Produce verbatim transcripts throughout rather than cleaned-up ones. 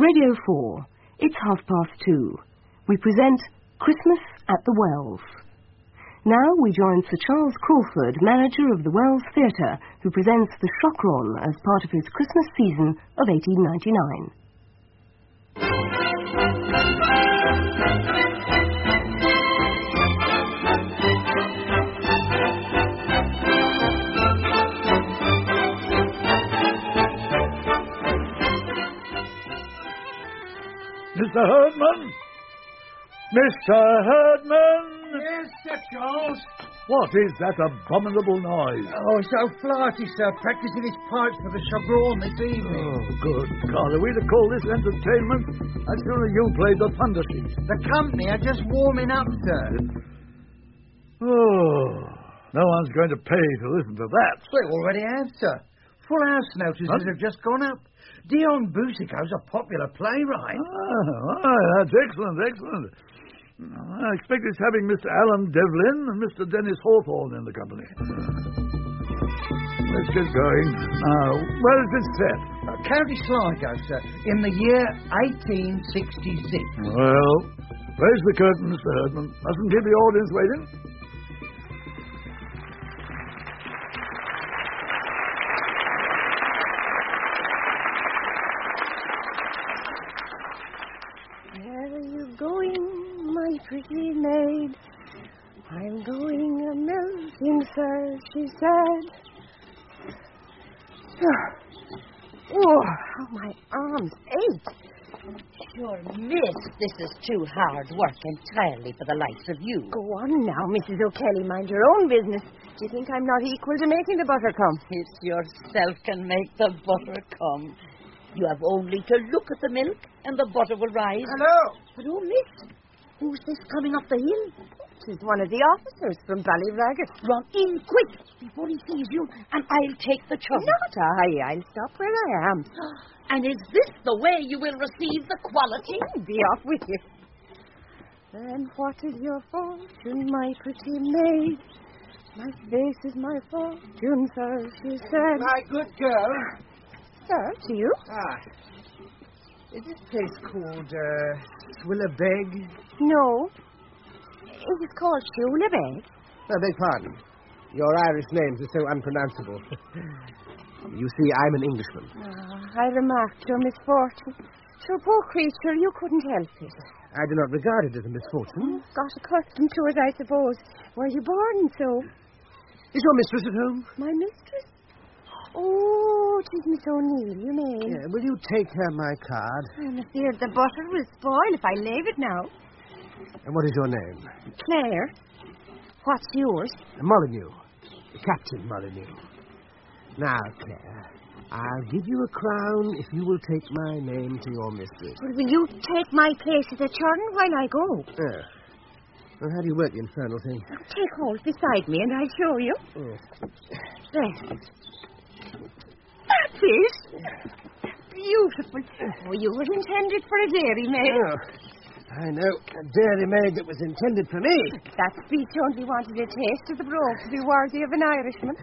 Radio four. It's half past two. We present Christmas at the Wells. Now we join Sir Charles Crawford, manager of the Wells Theatre, who presents the Chocron as part of his Christmas season of eighteen ninety-nine. Mister Herdman? Mister Herdman? Yes, Sir Charles. What is that abominable noise? Oh, so flighty, sir. Practising his pipes for the Chagron this evening. Oh, good God. Are we to call this entertainment? I'd sooner you played the thunder sheet. The company are just warming up, sir. Oh, no one's going to pay to listen to that. We already have, sir. Full house notices Huh? have just gone up. Dion Boucicault's a popular playwright. Ah, ah, that's excellent, excellent. I expect it's having Mister Alan Devlin and Mister Dennis Hawthorne in the company. Let's get going. Now, where is it set? Uh, County Sligo, sir, in the year eighteen sixty-six. Well, raise the curtain, Mister Herdman. Mustn't keep the audience waiting. Where are you going, my pretty maid? I'm going a-milking, sir, she said. Oh, how my arms ache. Sure, miss, this is too hard work entirely for the likes of you. Go on now, Missus O'Kelly, mind your own business. Do you think I'm not equal to making the butter come? It's yourself can make the butter come. You have only to look at the milk and the butter will rise. Hello. But oh, miss, who's this coming up the hill? She's one of the officers from Ballyraggett. Run in quick before he sees you, and I'll take the chum. Not I. I'll stop where I am. And is this the way you will receive the quality? Be off with you. Then what is your fortune, my pretty maid? My face is my fortune, sir, she said. My good girl. Sir, to you? Ah. Is this place called, uh, Swillabeg? No. It is called Shulabeg. I beg pardon. Your Irish names are so unpronounceable. You see, I'm an Englishman. Ah, I remarked your misfortune. So, poor creature, you couldn't help it. I do not regard it as a misfortune. Got accustomed to it, I suppose. Were you born so? Is your mistress at home? My mistress? Oh, 'tis Miss O'Neill, you mean? Yeah, will you take her my card? I'm afeard the butter will spoil if I leave it now. And what is your name? Claire. What's yours? Molyneux. Captain Molyneux. Now, Claire, I'll give you a crown if you will take my name to your mistress. Well, will you take my place as a churn while I go? Oh. Well, how do you work the infernal thing? Take hold beside me and I'll show you. Oh. There. That's it. Beautiful. Oh, you were intended for a dairy maid. Oh. I know. A dairy maid that was intended for me. That speech only wanted a taste of the brogue to be worthy of an Irishman.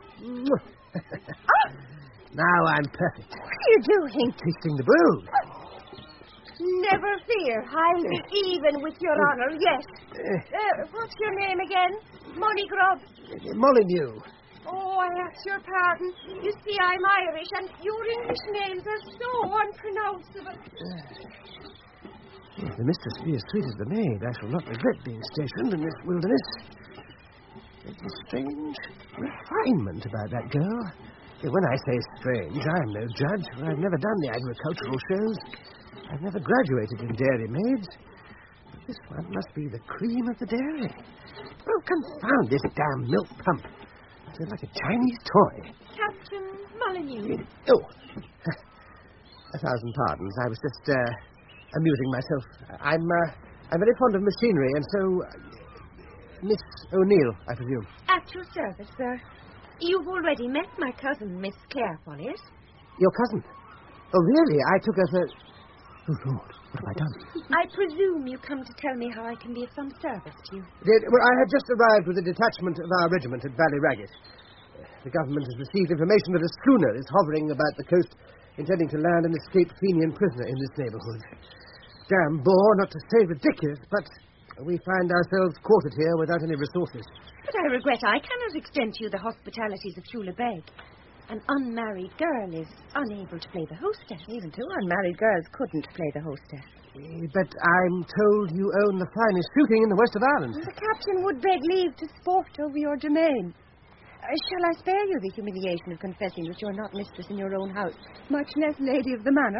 Ah! Now I'm perfect. What are you doing? Tasting the brew. Never fear. I'll be even with your honour, yes. Uh, what's your name again? Moneygrub. Molyneux. Oh, I ask your pardon. You see, I'm Irish, and your English names are so unpronounceable. If the mistress be as sweet as the maid, I shall not regret being stationed in this wilderness. There's a strange refinement about that girl. When I say strange, I'm no judge, for I've never done the agricultural shows. I've never graduated in dairy maids. But this one must be the cream of the dairy. Oh, confound this damn milk pump. It's like a Chinese toy. Captain Molyneux. Oh, a thousand pardons. I was just uh, amusing myself. I'm uh, I'm very fond of machinery, and so uh, Miss O'Neill, I presume. At your service, sir. You've already met my cousin, Miss Claire Follett. Your cousin? Oh, really? I took her for... Oh, Lord, what have I done? I presume you come to tell me how I can be of some service to you. Did, well, I had just arrived with a detachment of our regiment at Ballyraggett. The government has received information that a schooner is hovering about the coast intending to land an escaped Fenian prisoner in this neighborhood. Damn bore, not to say ridiculous, but we find ourselves quartered here without any resources. But I regret I cannot extend to you the hospitalities of Shula Beg. An unmarried girl is unable to play the hostess. Even two unmarried girls couldn't play the hostess. Eh, But I'm told you own the finest shooting in the west of Ireland. The captain would beg leave to sport over your domain. Uh, shall I spare you the humiliation of confessing that you're not mistress in your own house, much less lady of the manor?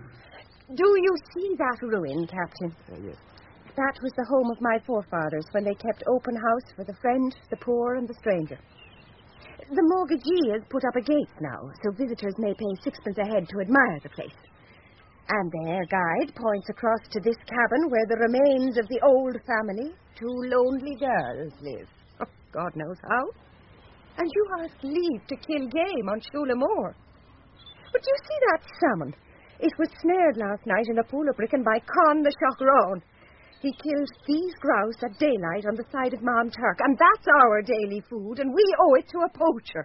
Do you see that ruin, Captain? Oh, yes. That was the home of my forefathers when they kept open house for the friend, the poor, and the stranger. The mortgagee has put up a gate now, so visitors may pay sixpence a head to admire the place. And their guide points across to this cabin where the remains of the old family, two lonely girls, live. Oh, God knows how. And you asked leave to kill game on Shula Moor. But you see that salmon? It was snared last night in a pool of Bricken by Con the Shockroan. He killed these grouse at daylight on the side of Mom Turk, and that's our daily food, and we owe it to a poacher.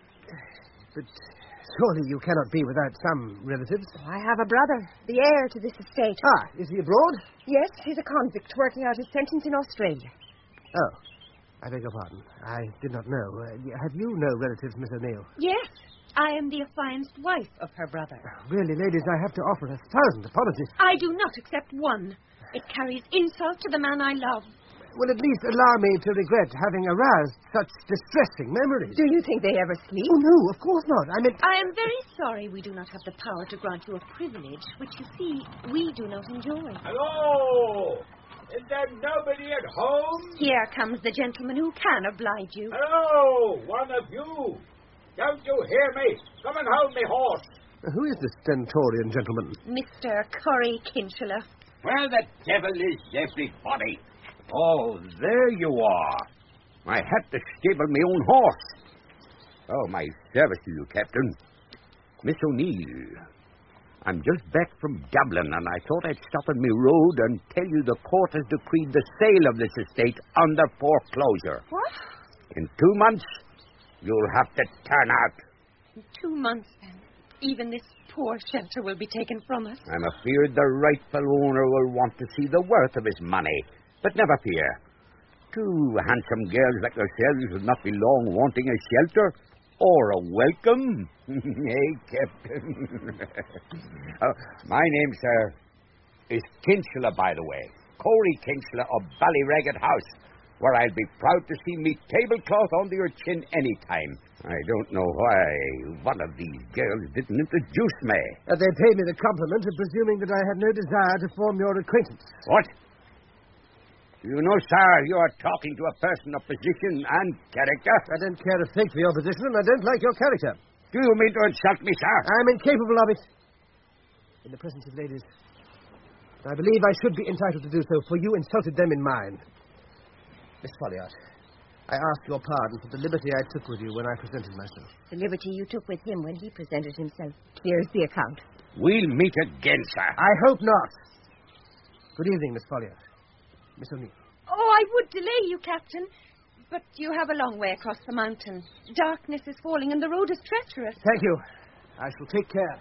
But surely you cannot be without some relatives. I have a brother, the heir to this estate. Ah, is he abroad? Yes, he's a convict working out his sentence in Australia. Oh, I beg your pardon. I did not know. Uh, have you no relatives, Miss O'Neill? Yes, I am the affianced wife of her brother. Really, ladies, I have to offer a thousand apologies. I do not accept one. It carries insult to the man I love. Well, at least allow me to regret having aroused such distressing memories. Do you think they ever sleep? Oh, no, of course not. I meant... I am very sorry we do not have the power to grant you a privilege, which, you see, we do not enjoy. Hello! Is there nobody at home? Here comes the gentleman who can oblige you. Hello, one of you. Don't you hear me? Come and hold me horse. Who is this stentorian gentleman? Mister Corrie Kinchela. Where the devil is everybody? Oh, there you are. I had to stable my own horse. Oh, my service to you, Captain. Miss O'Neill, I'm just back from Dublin, and I thought I'd stop on my road and tell you the court has decreed the sale of this estate under foreclosure. What? In two months, you'll have to turn out. In two months, then. Even this poor shelter will be taken from us. I'm afeard the rightful owner will want to see the worth of his money. But never fear. Two handsome girls like yourselves will not be long wanting a shelter or a welcome. Hey, Captain. uh, my name, sir, is Kinchela, by the way. Corey Kinchela of Ballyragged House, where I'll be proud to see me tablecloth under your chin any time. I don't know why one of these girls didn't introduce me. Uh, they paid me the compliment of presuming that I had no desire to form your acquaintance. What? You know, sir, you are talking to a person of position and character. I don't care a fig for your position, and I don't like your character. Do you mean to insult me, sir? I'm incapable of it. In the presence of ladies, I believe I should be entitled to do so, for you insulted them in mine. Miss Folliot, I ask your pardon for the liberty I took with you when I presented myself. The liberty you took with him when he presented himself clears the account. We'll meet again, sir. I hope not. Good evening, Miss Folliot. Miss O'Neill. Oh, I would delay you, Captain. But you have a long way across the mountain. Darkness is falling and the road is treacherous. Thank you. I shall take care.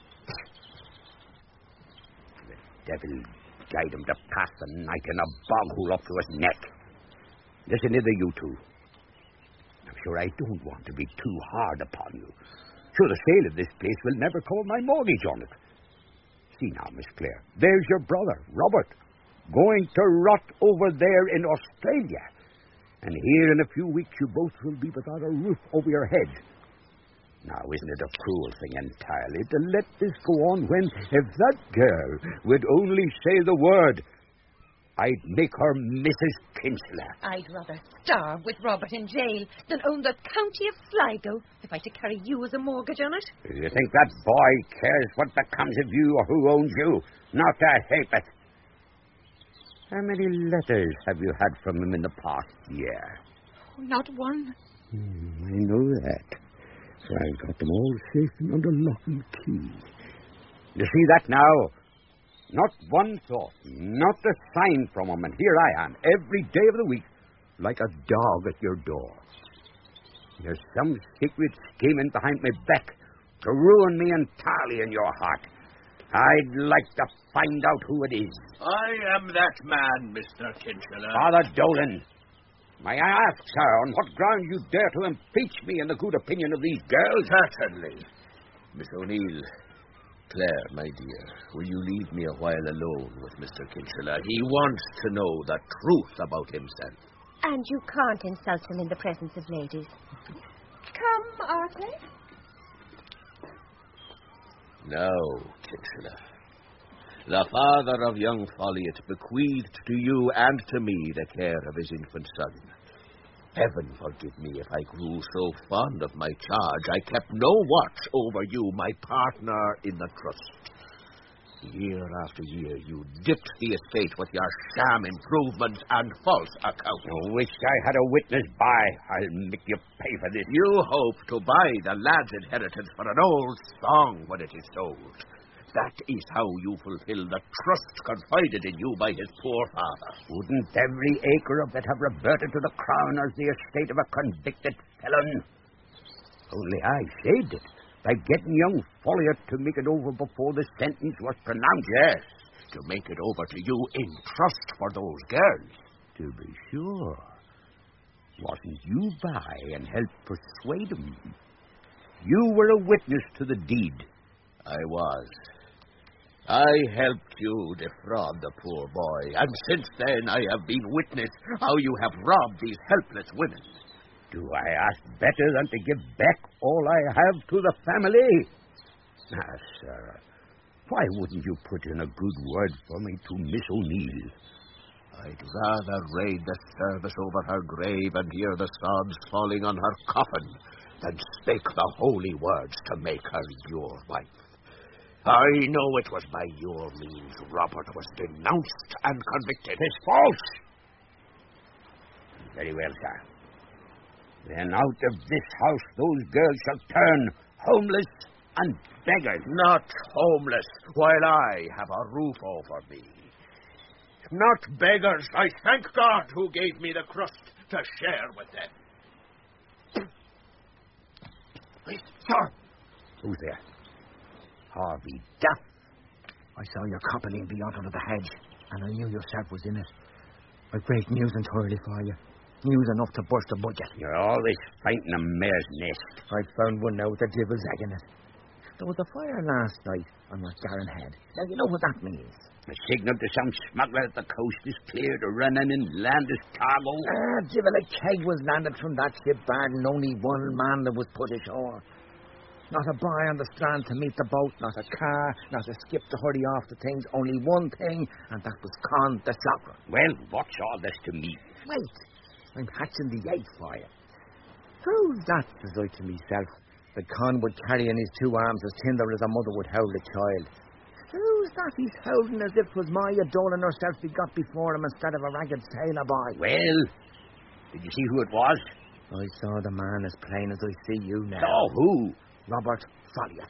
The devil guide him to pass the night in a bog hole up to his neck. Listen, hither, you two. I'm sure I don't want to be too hard upon you. Sure, the sale of this place will never call my mortgage on it. See now, Miss Clare, there's your brother, Robert, going to rot over there in Australia. And here in a few weeks you both will be without a roof over your head. Now, isn't it a cruel thing entirely to let this go on when, if that girl would only say the word, I'd make her Missus Kinchela. I'd rather starve with Robert in jail than own the county of Sligo if I had to carry you as a mortgage on it. Do you think that boy cares what becomes of you or who owns you? Not a ha'porth. How many letters have you had from him in the past year? Oh, not one. Hmm, I know that. So I've got them all safe and under lock and key. You see that now? Not one thought, not a sign from him, and here I am, every day of the week, like a dog at your door. There's some secret scheming behind my back to ruin me entirely in your heart. I'd like to find out who it is. I am that man, Mister Kincheller. Father Dolan, may I ask, sir, on what ground you dare to impeach me in the good opinion of these girls? Certainly. Miss O'Neill, Claire, my dear, will you leave me a while alone with Mister Kincheller? He wants to know the truth about himself. And you can't insult him in the presence of ladies. Come, Arthur. Now, Kincheller, the father of young Folliot bequeathed to you and to me the care of his infant son. Heaven forgive me if I grew so fond of my charge I kept no watch over you, my partner in the trust. Year after year, you dipped the estate with your sham improvements and false accounts. I wish I had a witness by. I'll make you pay for this. You hope to buy the lad's inheritance for an old song when it is sold. That is how you fulfill the trust confided in you by his poor father. Wouldn't every acre of it have reverted to the crown as the estate of a convicted felon? Only I saved it by getting young Folliot to make it over before the sentence was pronounced. Yes, to make it over to you in trust for those girls. To be sure. Wasn't you by and helped persuade him? You were a witness to the deed. I was. I helped you defraud the poor boy, and since then I have been witness how you have robbed these helpless women. Do I ask better than to give back all I have to the family? Ah, sir, why wouldn't you put in a good word for me to Miss O'Neill? I'd rather raid the service over her grave and hear the sobs falling on her coffin than speak the holy words to make her your wife. I know it was by your means Robert was denounced and convicted. It's false. Very well, sir. Then out of this house those girls shall turn homeless and beggars. Not homeless, while I have a roof over me. Not beggars. I thank God who gave me the crust to share with them. Wait, sir. Who's there? Harvey Duff. I saw your coupling beyond under the hedge, and I knew yourself was in it. I've great news entirely for you. News enough to burst a budget. You're always fighting a mare's nest. I found one now with the devil's egg in it. There was a fire last night on that Garran Head. Now, you know what that means. A signal to some smuggler that the coast is clear to run in and land his cargo. Ah, divil a keg was landed from that ship, bar and only one man that was put ashore. Not a boy on the strand to meet the boat, not a car, not a skip to hurry off the things. Only one thing, and that was Con the Shopper. Well, what's all this to me? Wait, I'm hatching the egg for you. Who's that, says I to myself, that Con would carry in his two arms as tender as a mother would howl a child? Who's that he's howling as if 'twas Maya Dolan herself he got before him instead of a ragged sailor boy? Well, did you see who it was? I saw the man as plain as I see you now. Oh, who? Robert Folliot.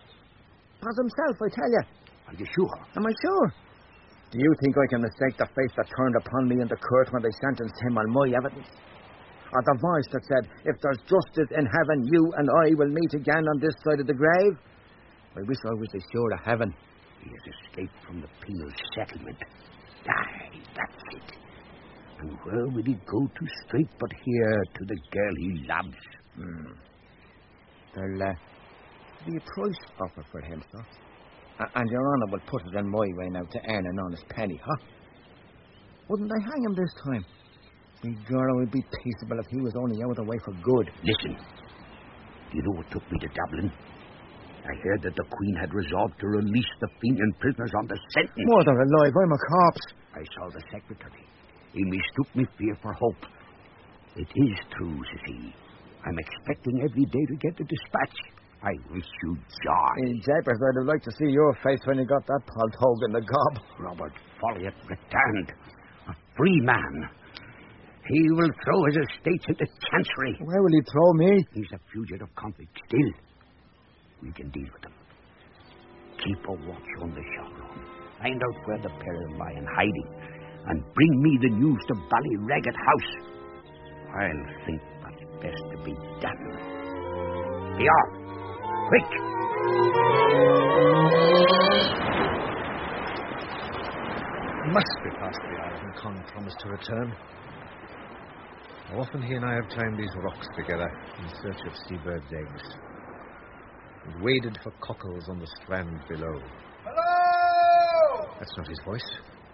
Was himself, I tell you. Are you sure? Am I sure? Do you think I can mistake the face that turned upon me in the court when they sentenced him on my evidence? Or the voice that said, if there's justice in heaven, you and I will meet again on this side of the grave? I wish I was as sure of heaven. He has escaped from the penal settlement. Aye, that's it. And where will he go to straight but here to the girl he loves? Hmm. There'll uh, be a price offered for him, sir. Uh, and your honour will put it in my way now to earn an honest penny, huh? Wouldn't I hang him this time? Me girl would be peaceable if he was only out of the way for good. Listen, do you know what took me to Dublin? I heard that the Queen had resolved to release the Fenian prisoners on the sentence. Mother alive, I'm a corpse. I saw the secretary. He mistook me fear for hope. It is true, says he. I'm expecting every day to get the dispatch. I wish you joy. In Japers, I'd have liked to see your face when you got that paltog in the gob. Robert Folliot returned, a free man. He will throw his estates into chancery. Where will he throw me? He's a fugitive convict still. We can deal with him. Keep a watch on the Shopper. Find out where the pair lie in hiding, and bring me the news to Ballyragged House. I'll think what's best to be done. Be off. Quick! Must be past the hour when Con promised to return. How often he and I have climbed these rocks together in search of seabirds' eggs, and waded for cockles on the strand below. Hello! That's not his voice.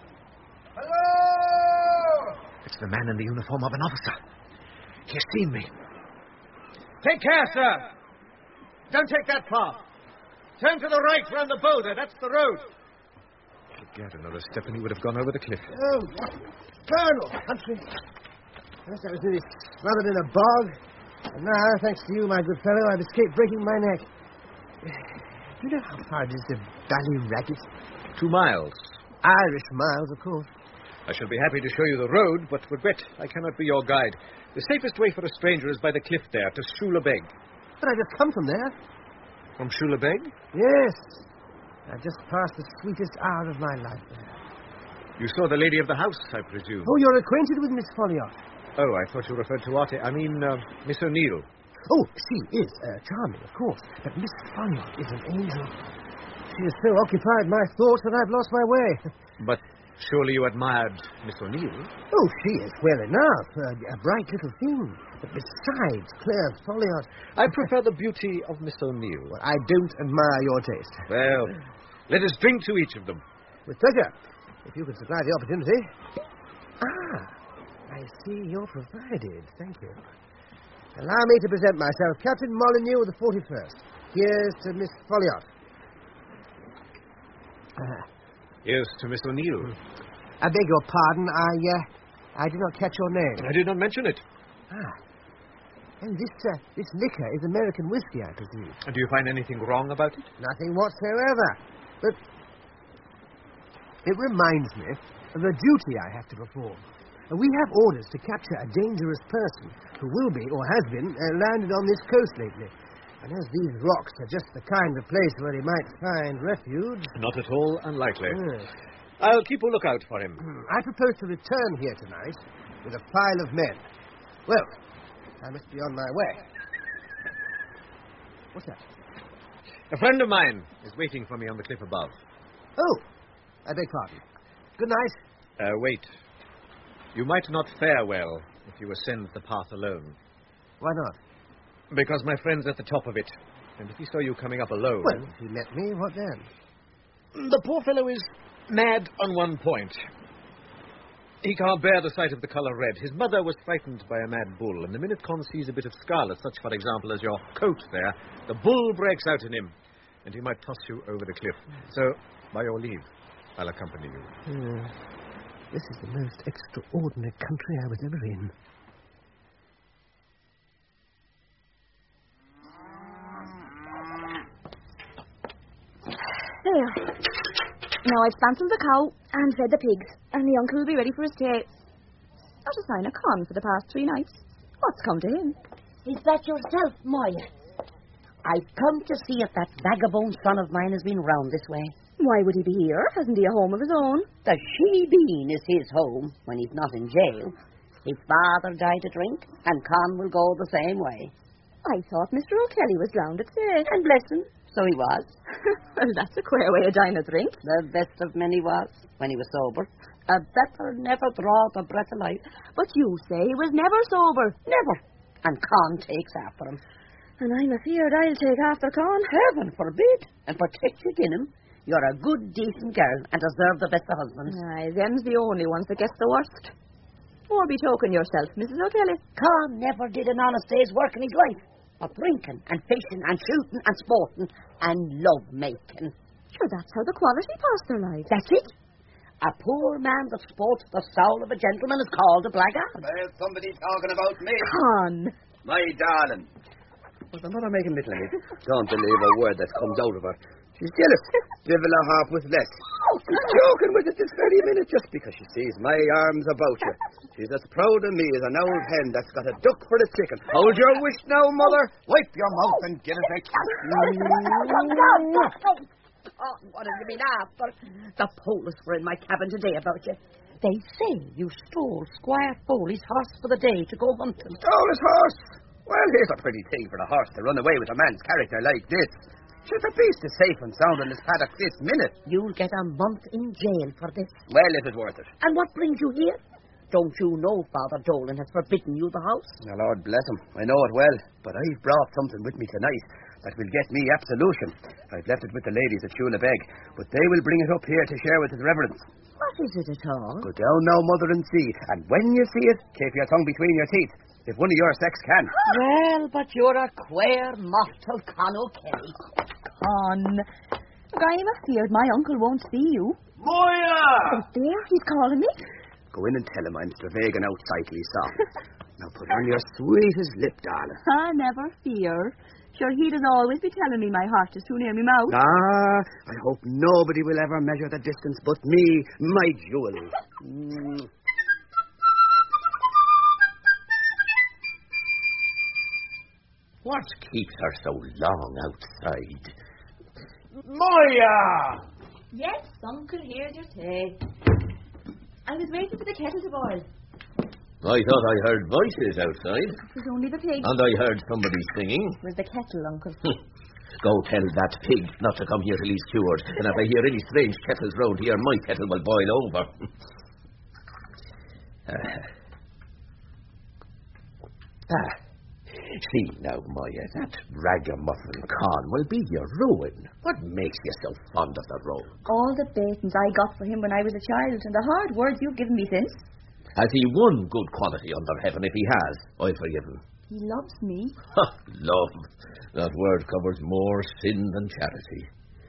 Hello! It's the man in the uniform of an officer. He has seen me. Take care, sir. Don't take that path. Turn to the right round the boulder. That's the road. Get another step and he would have gone over the cliff. Oh, Colonel, country. First I was nearly smothered in a bog, and now, thanks to you, my good fellow, I've escaped breaking my neck. Do you know how far it is to Ballyraggett? Two miles. Irish miles, of course. I shall be happy to show you the road, but regret I cannot be your guide. The safest way for a stranger is by the cliff there, to Shula Beg. But I just come from there. From Shula Beg? Yes. I just passed the sweetest hour of my life there. You saw the lady of the house, I presume. Oh, you're acquainted with Miss Folliot? Oh, I thought you referred to Arte. I mean, uh, Miss O'Neill. Oh, she is uh, charming, of course. But Miss Folliot is an angel. She has so occupied my thoughts that I've lost my way. But surely you admired Miss O'Neill? Oh, she is well enough. Uh, a bright little thing. But besides, Claire Folliot... I prefer the beauty of Miss O'Neill. Well, I don't admire your taste. Well, let us drink to each of them. With pleasure, if you could supply the opportunity. Ah, I see you're provided. Thank you. Allow me to present myself, Captain Molyneux of the forty-first. Here's to Miss Folliot. Ah. Here's to Miss O'Neill. I beg your pardon, I, uh, I did not catch your name. I did not mention it. Ah. And this, uh, this liquor is American whiskey, I presume. Do you find anything wrong about it? Nothing whatsoever. But it reminds me of a duty I have to perform. We have orders to capture a dangerous person who will be, or has been, uh, landed on this coast lately. And as these rocks are just the kind of place where he might find refuge... Not at all unlikely. Yes. I'll keep a lookout for him. I propose to return here tonight with a file of men. Well, I must be on my way. What's that? A friend of mine is waiting for me on the cliff above. Oh, I beg pardon. Good night. Uh, wait. You might not fare well if you ascend the path alone. Why not? Because my friend's at the top of it. And if he saw you coming up alone... Well, if he met me, what then? The poor fellow is mad on one point. He can't bear the sight of the colour red. His mother was frightened by a mad bull, and the minute Con sees a bit of scarlet, such, for example, as your coat there, the bull breaks out in him, and he might toss you over the cliff. So, by your leave, I'll accompany you. Uh, this is the most extraordinary country I was ever in. There. Now I've spancelled the cow and fed the pigs, and the uncle will be ready for his tea. Not a sign of Con for the past three nights. What's come to him? Is that yourself, Moya? I've come to see if that vagabond son of mine has been round this way. Why would he be here? Hasn't he a home of his own? The Shebeen is his home when he's not in jail. His father died of drink, and Con will go the same way. I thought Mister O'Kelly was drowned at sea. And bless him, so he was. Well, that's a queer way of dying of drink. The best of men he was, when he was sober. A better never draw the breath of life. But you say he was never sober. Never. And Con takes after him. And I'm afeard I'll take after Con. Heaven forbid. And protect you agin him. You're a good, decent girl and deserve the best of husbands. Aye, them's the only ones that gets the worst. Or betoken yourself, Missus O'Kelly. Con never did an honest day's work in his life. But drinking and fishing and shooting and sporting and love-making. Sure, that's how the quality pass their lives. That's it. A poor man that sports the soul of a gentleman is called a blackguard. There's somebody talking about me. Con. My darling. Was the mother making little of me? Don't believe a word that comes out of her. She's jealous. Divil a half with less. She's joking with it this very minute just because she sees my arms about you. She's as proud of me as an old hen that's got a duck for the chicken. Hold your wish now, mother. Wipe your mouth and give it a kiss. Oh, what have you been after? The police were in my cabin today about you. They say you stole Squire Foley's horse for the day to go hunting. Stole his horse? Well, here's a pretty thing for a horse to run away with a man's character like this. Sure, the beast is safe and sound in his paddock this minute. You'll get a month in jail for this. Well, is it worth it? And what brings you here? Don't you know Father Dolan has forbidden you the house? Now, Lord bless him. I know it well. But I've brought something with me tonight that will get me absolution. I've left it with the ladies at Shula Beg, but they will bring it up here to share with his reverence. What is it at all? Go down now, mother, and see. And when you see it, keep your tongue between your teeth, if one of your sex can. Well, but you're a queer moth till Con O'Kelly. Con. Look, I'm afeard my uncle won't see you. Moya! Oh, there, he's calling me. Go in and tell him I'm stravaiging out sightly soft. Now put on your sweetest lip, darling. I never fear. Sure, he'd as always be telling me my heart is too near me mouth. Ah, I hope nobody will ever measure the distance but me, my jewel. Mm. What keeps her so long outside? Moya! Yes, Uncle, here's your tea. I was waiting for the kettle to boil. I thought I heard voices outside. It was only the pig. And I heard somebody singing. It was the kettle, Uncle. Go tell that pig not to come here till he's cured. And if I hear any strange kettles round here, my kettle will boil over. uh. Ah. See now, Moya, that ragamuffin Con will be your ruin. What makes you so fond of the rogue? All the beatings I got for him when I was a child, and the hard words you've given me since. Has he one good quality under heaven? If he has, I forgive him. He loves me. Love. That word covers more sin than charity.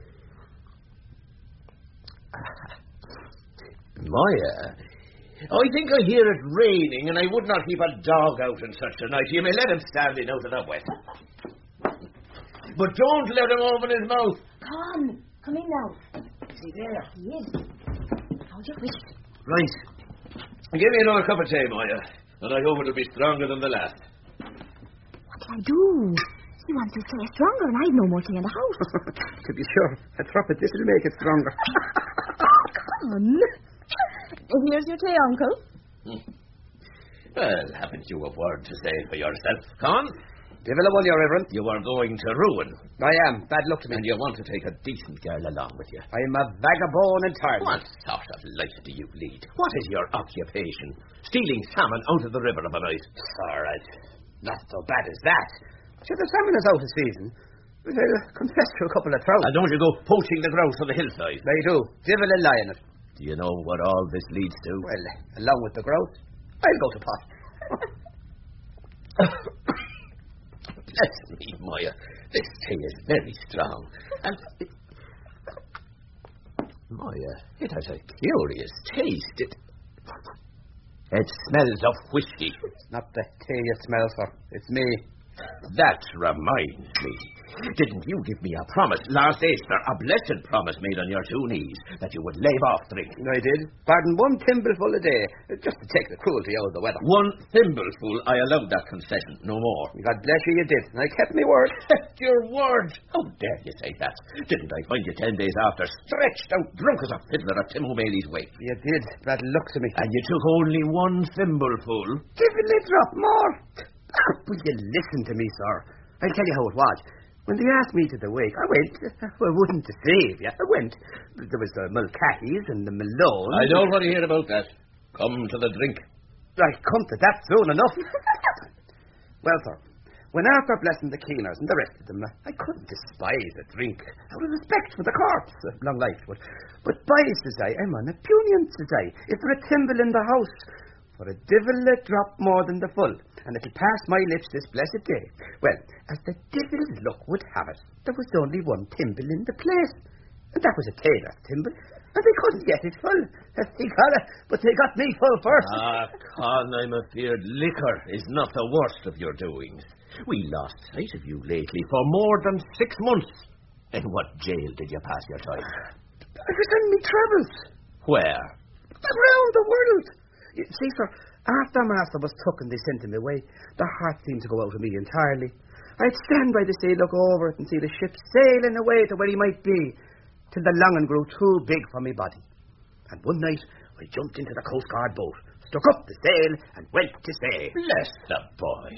Moya, I think I hear it raining, and I would not keep a dog out in such a night. You may let him stand in out of the wet. But don't let him open his mouth. Con, come in now. Is he there? He is. How'd you wish? Right. Give me another cup of tea, Moya, and I hope it'll be stronger than the last. What'll I do? He wants his tea stronger, and I've no more tea in the house. To be sure, a drop of this will make it stronger. Con. Here's your tea, Uncle. Hmm. Well, haven't you a word to say for yourself, Con? Devil a one, your reverend. You are going to ruin. I am. Bad luck to me. And you want to take a decent girl along with you. I am a vagabond entirely. What sort of life do you lead? What is your occupation? Stealing salmon out of the river of a night? All right. Not so bad as that. Sure, the salmon is out of season. But I'll confess to a couple of trout. And don't you go poaching the grouse on the hillside? I do. Devil a lie in it. Do you know what all this leads to? Well, along with the grouse, I'll go to pot. Bless me, Moya. This tea is very strong. And it... Moya, it has a curious taste. It... It smells of whiskey. It's not the tea you smell, sir. It's me. That reminds me. Didn't you give me a promise last Easter, a blessed promise made on your two knees, that you would leave off drink? I did. Pardon, one thimbleful a day, just to take the cruelty out of the weather. One thimbleful, I allowed that concession, no more. God bless you, you did, and I kept my word. Kept your word? How dare you say that? Didn't I find you ten days after, stretched out, drunk as a fiddler at Tim O'Malley's wake? You did. Bad luck to me. And you took only one thimbleful? Give a little drop more. Will you listen to me, sir? I'll tell you how it was. When they asked me to the wake, I went. I wouldn't deceive you. I went. There was the Mulcatties and the Malone. I don't want to hear about that. Come to the drink. I come to that soon enough. Well, sir, when after blessing the Keeners and the rest of them, I couldn't despise a drink out of respect for the corpse. Long life, but but by, says I, I'm on a punion, says I. Is there a thimble in the house? For a divil a drop more than the full, and it'll pass my lips this blessed day. Well, as the devil's luck would have it, there was only one thimble in the place, and that was a tailor's thimble, and they couldn't get it full. They got it, but they got me full first. Ah, Con, I'm afeard liquor is not the worst of your doings. We lost sight of you lately for more than six months. In what jail did you pass your time? I was in me travels. Where? Around the world. You see, sir, after Master was took and they sent him away, the heart seemed to go out of me entirely. I'd stand by the sea, look over it, and see the ship sailing away to where he might be, till the longing grew too big for me body. And one night, I jumped into the Coast Guard boat, stuck up the sail, and went to sea. Bless the boy.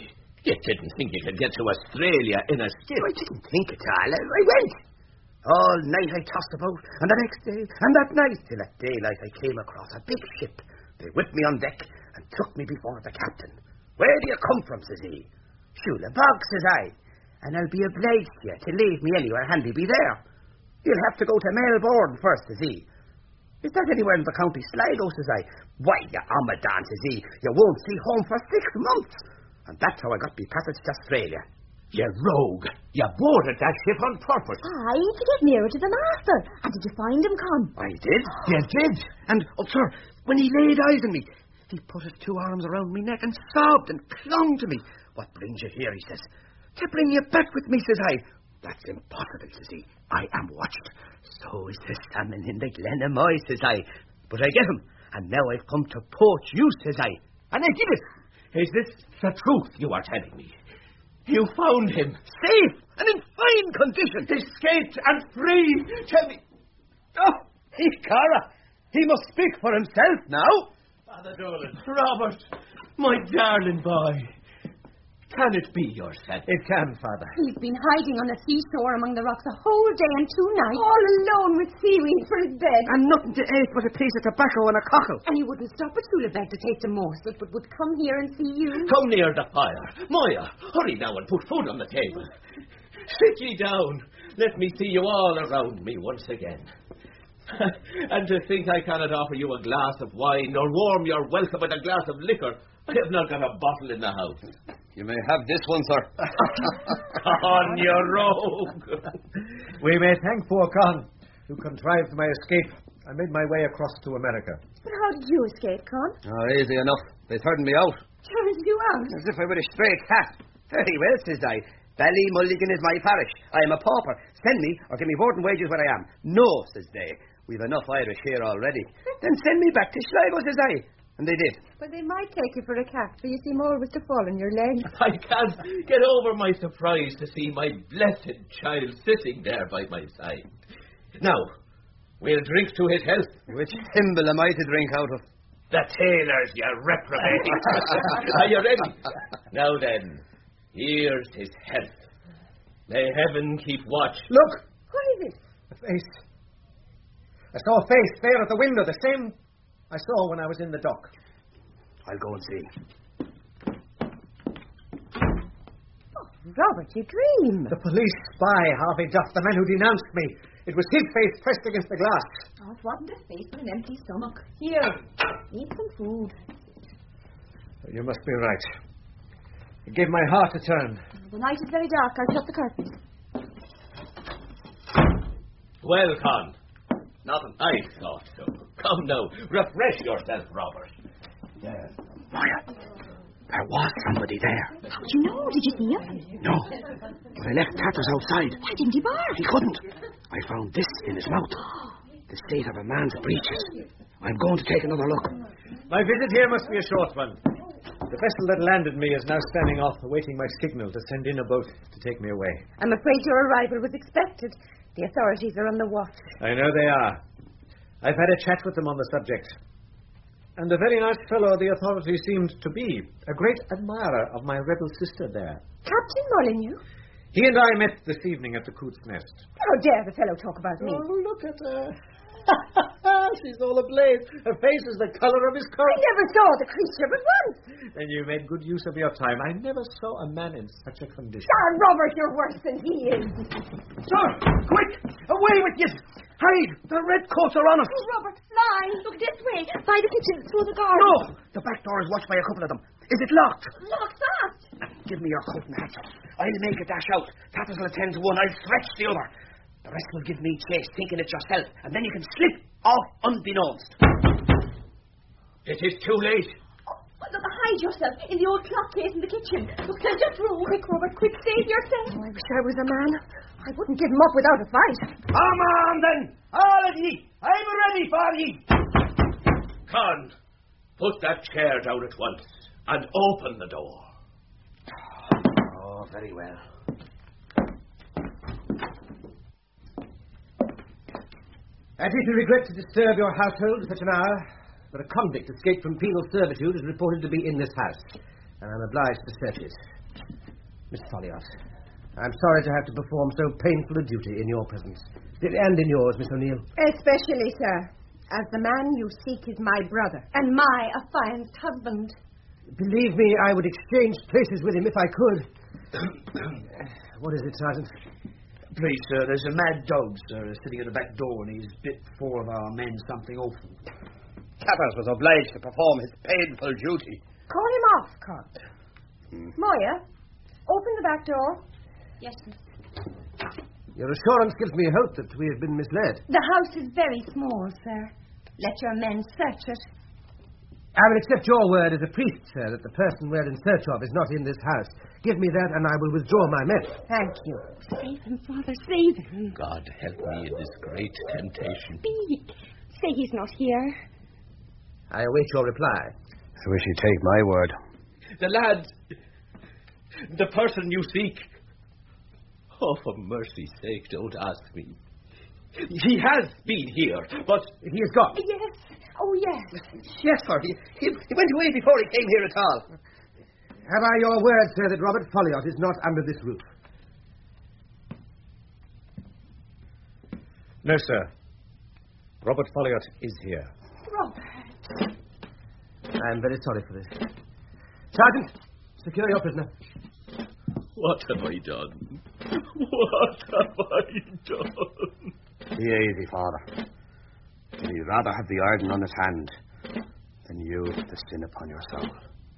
You didn't think you could get to Australia in a skiff? I didn't think at all. I, I went. All night I tossed about, and the next day, and that night, till at daylight I came across a big ship. They whipped me on deck and took me before the captain. Where do you come from, says he? Shula Bog, says I, and I'll be obliged to you to leave me anywhere handy be there. You'll have to go to Melbourne first, says he. Is that anywhere in the county Sligo, says I? Why, you Amadan, says he, you won't see home for six months. And that's how I got me passage to Australia. You rogue! You boarded that ship on purpose. Aye, to get nearer to the master. And did you find him, Con? I did. You did? And, oh, sir, when he laid eyes on me, he put his two arms around me neck and sobbed and clung to me. What brings you here, he says. To bring you back with me, says I. That's impossible, says he. I am watched. So is the salmon in the Glenamoy, says I. But I get him, and now I've come to poach you, says I. And I did it. Is this the truth you are telling me? You found him safe and in fine condition. Escaped and free. Tell me. Oh, he, Cara. He must speak for himself now. Father Dolan. Robert, my darling boy. Can it be your son? It can, Father. He's been hiding on the seashore among the rocks a whole day and two nights. All alone with seaweed for his bed. And nothing to eat but a piece of tobacco and a cockle. And he wouldn't stop at Tulabeg to take the morsel, but would come here and see you. Come near the fire. Moya, hurry now and put food on the table. Sit ye down. Let me see you all around me once again. And to think I cannot offer you a glass of wine, nor warm your welcome with a glass of liquor. I have not got a bottle in the house. You may have this one, sir. Con, you rogue. We may thank poor Con, who contrived my escape. I made my way across to America. But how did you escape, Con? Oh, easy enough. They turned me out. Turned you out? As if I were a stray cat. Very well, says I. Ballymulligan is my parish. I am a pauper. Send me, or give me board and wages where I am. No, says they. We've enough Irish here already. Then send me back to Sligo, says I. And they did. But they might take you for a cat, for you seem always to fall on your legs. I can't get over my surprise to see my blessed child sitting there by my side. Now, we'll drink to his health. Which thimble am I to drink out of? The tailor's, you reprobate. Are you ready? Now then, here's his health. May heaven keep watch. Look! What is it? A face. I saw a face there at the window, the same I saw when I was in the dock. I'll go and see. Oh, Robert, you dream. The police spy, Harvey Duff, the man who denounced me. It was his face pressed against the glass. Oh, it wasn't a face with an empty stomach. Here, eat some food. You must be right. It gave my heart a turn. The night is very dark. I'll shut the curtains. Well, Con. Nothing. I thought so. Come now, refresh yourself, Robert. There. Moya, there was somebody there. How did you know? Did you see him? No, but I left Tatters outside. Why didn't he bark? He couldn't. I found this in his mouth. The state of a man's breeches. I'm going to take another look. My visit here must be a short one. The vessel that landed me is now standing off, awaiting my signal to send in a boat to take me away. I'm afraid your arrival was expected. The authorities are on the watch. I know they are. I've had a chat with them on the subject. And a very nice fellow the authorities seemed to be. A great admirer of my rebel sister there. Captain Molyneux? He and I met this evening at the Coot's Nest. How dare the fellow talk about me? Oh, look at her. She's all ablaze. Her face is the colour of his coat. I never saw the creature but once. Then you made good use of your time. I never saw a man in such a condition. Ah, Robert, you're worse than he is. Sir, quick! Away with you! Hide! The red coats are on us! Oh, Robert, fly! Look this way. By the kitchen, through the garden. No! The back door is watched by a couple of them. Is it locked? Locked fast. Give me your coat and hat. I'll make a dash out. Tatters will attend to one. I'll stretch the other. The rest will give me chase, thinking it's yourself. And then you can slip off unbeknownst. It is too late. Oh, look, hide yourself in the old clock case in the kitchen. Look, there's just room. Quick, Robert, quick, save yourself. Oh, I wish I was a man. I wouldn't give him up without a fight. Come on, then. All of ye. I'm ready for ye. Con, put that chair down at once and open the door. Oh, very well. I deeply regret to disturb your household at such an hour, but a convict escaped from penal servitude is reported to be in this house, and I'm obliged to search it. Miss Folliot, I'm sorry to have to perform so painful a duty in your presence. And in yours, Miss O'Neill. Especially, sir, as the man you seek is my brother and my affianced husband. Believe me, I would exchange places with him if I could. What is it, Sergeant? Please, sir, there's a mad dog, sir, sitting at the back door, and he's bit four of our men something awful. Cappers was obliged to perform his painful duty. Call him off, Cod. Hmm. Moya, open the back door. Yes, miss. Your assurance gives me hope that we have been misled. The house is very small, sir. Let your men search it. I will accept your word as a priest, sir, that the person we're in search of is not in this house. Give me that, and I will withdraw my men. Thank you. Save him, Father, save him. God help me in this great temptation. Speak. Say he's not here. I await your reply. So wish you'd take my word. The lad, the person you seek. Oh, for mercy's sake, don't ask me. He has been here, but... He is gone. Yes. Oh, yes. Yes, sir. He, he, he went away before he came here at all. Have I your word, sir, that Robert Folliot is not under this roof? No, sir. Robert Folliot is here. Robert. I'm very sorry for this. Sergeant, secure your prisoner. What have I done? What have I done? Be easy, Father. He'd rather have the Arden on his hand than use the sin upon your soul.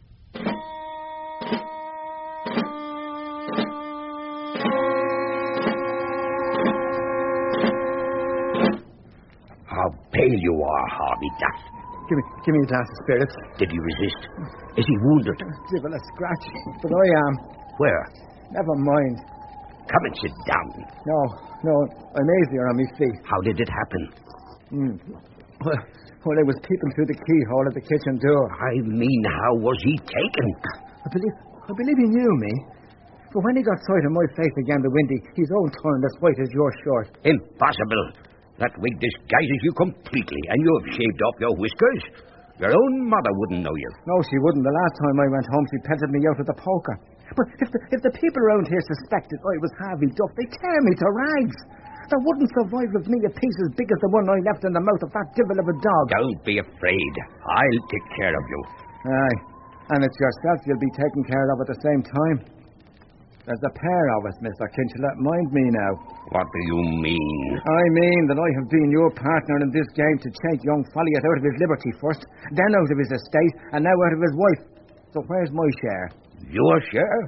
How pale you are, Harvey Duff. Give me, give me a glass of spirits. Did he resist? Is he wounded? Divil a scratch, but I am. Where? Never mind. Come and sit down. No, no, I'm easier on my feet. How did it happen? Mm. Well, well, I was peeping through the keyhole at the kitchen door. I mean, how was he taken? I believe, I believe he knew me. But when he got sight of my face again the windy, his own turned as white as your shirt. Impossible. That wig disguises you completely, and you have shaved off your whiskers. Your own mother wouldn't know you. No, she wouldn't. The last time I went home, she pelted me out with the poker. But if the, if the people around here suspected I was Harvey Duff, they'd tear me to rags. There wouldn't survive with me a piece as big as the one I left in the mouth of that devil of a dog. Don't be afraid. I'll take care of you. Aye. And it's yourself you'll be taken care of at the same time. There's a pair of us, Mister Kinchler. Mind me now. What do you mean? I mean that I have been your partner in this game to take young Folliot out of his liberty first, then out of his estate, and now out of his wife. So where's my share? Your share?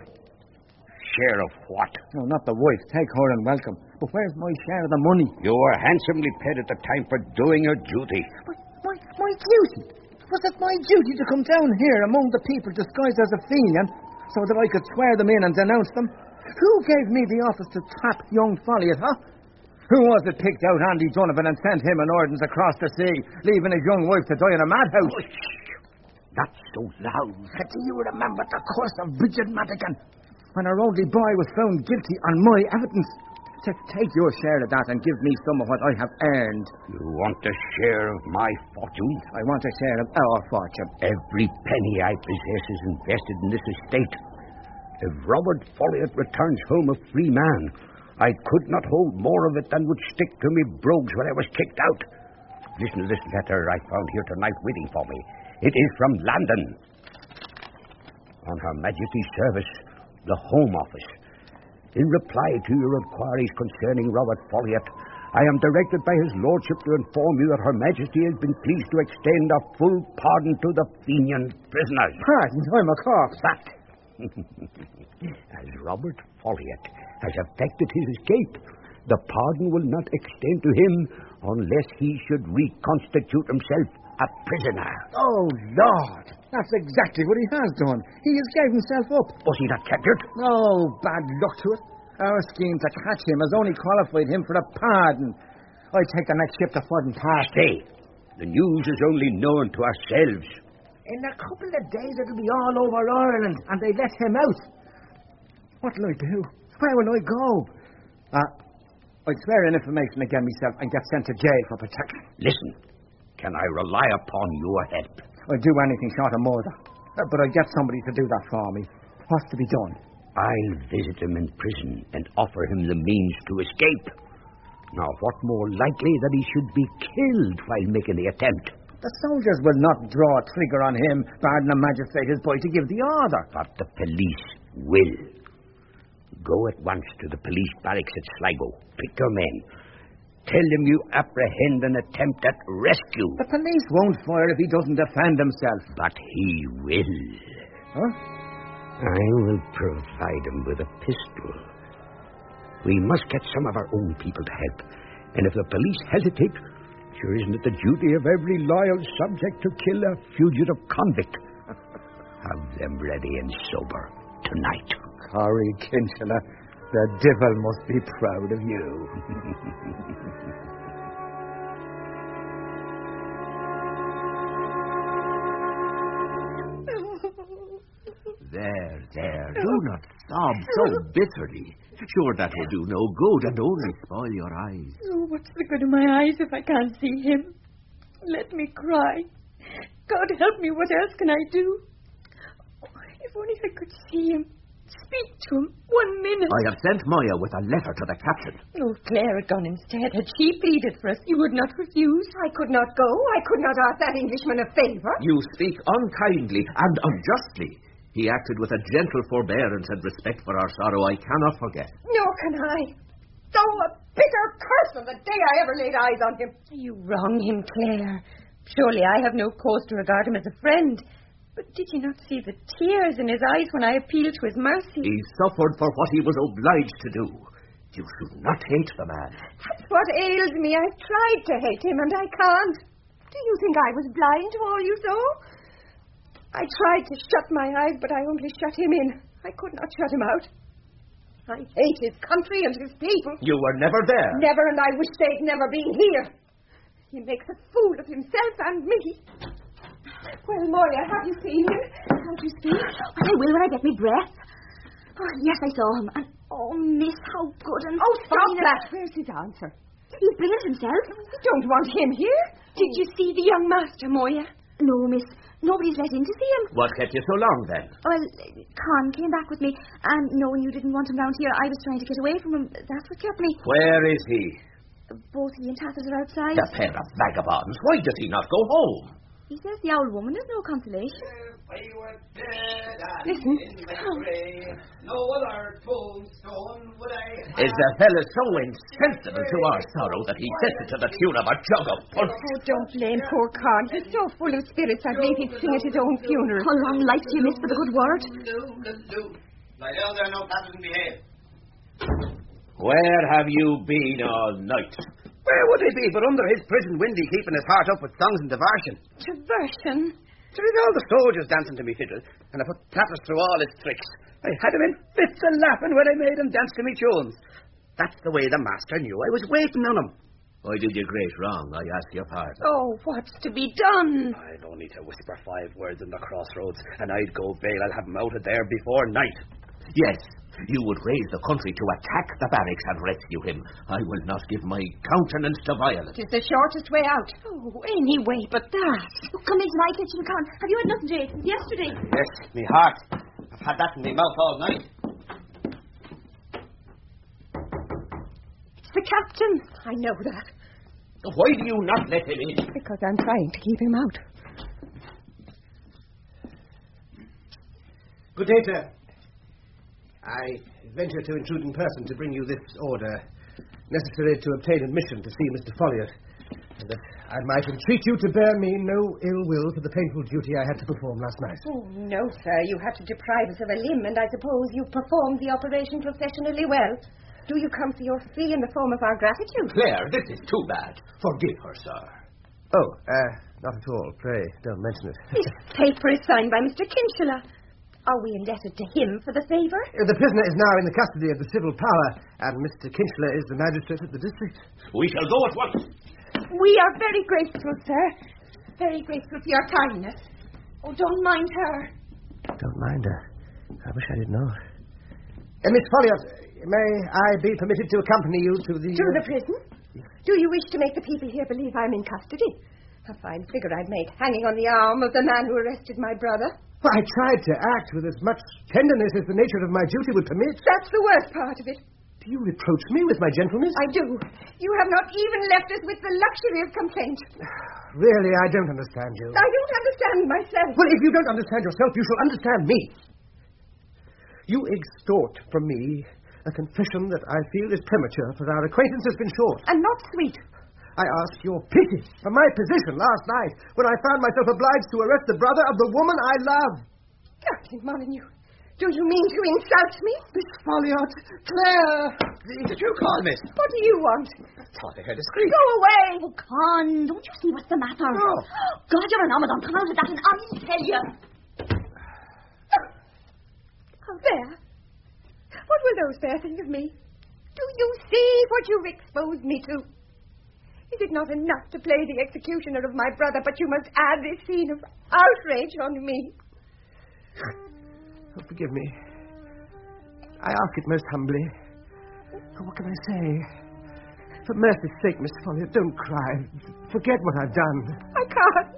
Share of what? No, not the wife. Take her and welcome. But where's my share of the money? You were handsomely paid at the time for doing your duty. But my, my duty? Was it my duty to come down here among the people disguised as a Fenian so that I could swear them in and denounce them? Who gave me the office to trap young Folliot, huh? Who was it picked out Andy Donovan and sent him and Ordens across the sea, leaving his young wife to die in a madhouse? Oh, not so loud. Do you remember the curse of Bridget Madigan, when her only boy was found guilty on my evidence? Take your share of that and give me some of what I have earned. You want a share of my fortune? I want a share of our fortune. Every penny I possess is invested in this estate. If Robert Folliot returns home a free man, I could not hold more of it than would stick to me brogues when I was kicked out. Listen to this letter I found here tonight waiting for me. It is from London. On Her Majesty's service, the Home Office. In reply to your inquiries concerning Robert Folliot, I am directed by His Lordship to inform you that Her Majesty has been pleased to extend a full pardon to the Fenian prisoners. Pardon? I'm a corpse. But, as Robert Folliot has effected his escape, the pardon will not extend to him unless he should reconstitute himself a prisoner. Oh, Lord! That's exactly what he has done. He has gave himself up. Was he not captured? Oh, bad luck to it. Our scheme to catch him has only qualified him for a pardon. I take the next ship to Fordham Park. Stay. The news is only known to ourselves. In a couple of days it'll be all over Ireland, and they let him out. What'll I do? Where will I go? Uh, I'd swear in information against myself and get sent to jail for protection. Listen, can I rely upon your help? I'd do anything short of murder. Uh, but I'd get somebody to do that for me. What's to be done? I'll visit him in prison and offer him the means to escape. Now, what more likely than he should be killed while making the attempt? The soldiers will not draw a trigger on him, barring the magistrate is boy to give the order. But the police will. Go at once to the police barracks at Sligo. Pick your men. Tell them you apprehend an attempt at rescue. The police won't fire if he doesn't defend himself. But he will. Huh? I will provide him with a pistol. We must get some of our own people to help. And if the police hesitate, sure isn't it the duty of every loyal subject to kill a fugitive convict? Have them ready and sober tonight. Corey Kinchela, the devil must be proud of you. There, there, do not sob so bitterly. Sure, that will do no good and only spoil your eyes. Oh, what's the good of my eyes if I can't see him? Let me cry. God help me, what else can I do? Oh, if only I could see him. Speak to him. One minute. I have sent Moya with a letter to the captain. Oh, Claire had gone instead. Had she pleaded for us, you would not refuse. I could not go. I could not ask that Englishman a favour. You speak unkindly and unjustly. He acted with a gentle forbearance and respect for our sorrow I cannot forget. Nor can I. Though a bitter curse on the day I ever laid eyes on him. You wrong him, Claire. Surely I have no cause to regard him as a friend. But did you not see the tears in his eyes when I appealed to his mercy? He suffered for what he was obliged to do. You should not hate the man. That's what ails me. I've tried to hate him, and I can't. Do you think I was blind to all you saw? I tried to shut my eyes, but I only shut him in. I could not shut him out. I hate his country and his people. You were never there. Never, and I wish they'd never been here. He makes a fool of himself and me. Well, Moya, have you seen him? Can't you see? Well, I will when I get my breath. Oh, yes, I saw him. And, oh, miss, how good and Oh, stop fine that. Where's his answer? He's brilliant himself. We don't want him here. Did you see the young master, Moya? No, miss. Nobody's let in to see him. What kept you so long, then? Well, Con came back with me, and knowing you didn't want him round here, I was trying to get away from him. That's what kept me. Where is he? Both he and Tathers are outside. The pair of vagabonds. Why does he not go home? He says the old woman is no consolation. Listen. No other tombstone would I have. Is the fellow so insensible to our sorrow that he sets it to the tune of a jug of punch? Oh, don't blame poor Con. He's so full of spirits I'd make him sing at his own funeral. How long life do you miss for the good word? Lie down there, no pattern behave. Where have you been all night? Where would he be but under his prison windy, keeping his heart up with songs and diversion? Diversion? There is all the soldiers dancing to me fiddle, and I put Tatters through all his tricks. I had him in fits and laughing when I made him dance to me tunes. That's the way the master knew I was waiting on him. I did you great wrong, I ask your pardon. Oh, what's to be done? I've only to whisper five words in the crossroads, and I'd go bail I'll have him out of there before night. Yes, you would raise the country to attack the barracks and rescue him. I will not give my countenance to violence. It's the shortest way out. Oh, any way but that. Oh, come into my kitchen, Con. Have you had nothing to eat since yesterday? Yes, me heart. I've had that in me mouth all night. It's the captain. I know that. Why do you not let him in? Because I'm trying to keep him out. Good day, sir. I venture to intrude in person to bring you this order, necessary to obtain admission to see Mister Folliot, and that I might entreat you to bear me no ill will for the painful duty I had to perform last night. Oh, no, sir. You had to deprive us of a limb, and I suppose you performed the operation professionally well. Do you come for your fee in the form of our gratitude? Claire, this is too bad. Forgive her, sir. Oh, uh, not at all. Pray, don't mention it. This paper is signed by Mister Kinchela. Are we indebted to him for the favour? Uh, the prisoner is now in the custody of the civil power, and Mister Kinchela is the magistrate of the district. We shall go at once. We are very grateful, sir. Very grateful for your kindness. Oh, don't mind her. Don't mind her. I wish I did know. Uh, Miss Folliot, may I be permitted to accompany you to the... To uh... the prison? Do you wish to make the people here believe I'm in custody? A fine figure I'd make, hanging on the arm of the man who arrested my brother. Well, I tried to act with as much tenderness as the nature of my duty would permit. That's the worst part of it. Do you reproach me with my gentleness? I do. You have not even left us with the luxury of complaint. Really, I don't understand you. I don't understand myself. Well, if you don't understand yourself, you shall understand me. You extort from me a confession that I feel is premature, for our acquaintance has been short. And not sweet. I ask your pity for my position last night, when I found myself obliged to arrest the brother of the woman I love. Captain Molyneux, do you mean to insult me? Miss Folliot, Claire! Did you call, miss? What do you want? I thought I heard a scream. Go away! Oh, Con, don't you see what's the matter? No. God, you're an Amadon. Come out of that and I'll tell you. Oh, there. What will those there think of me? Do you see what you've exposed me to? Is it not enough to play the executioner of my brother, but you must add this scene of outrage on me? Oh, forgive me. I ask it most humbly. Oh, what can I say? For mercy's sake, Miss Folliot, don't cry. Forget what I've done. I can't.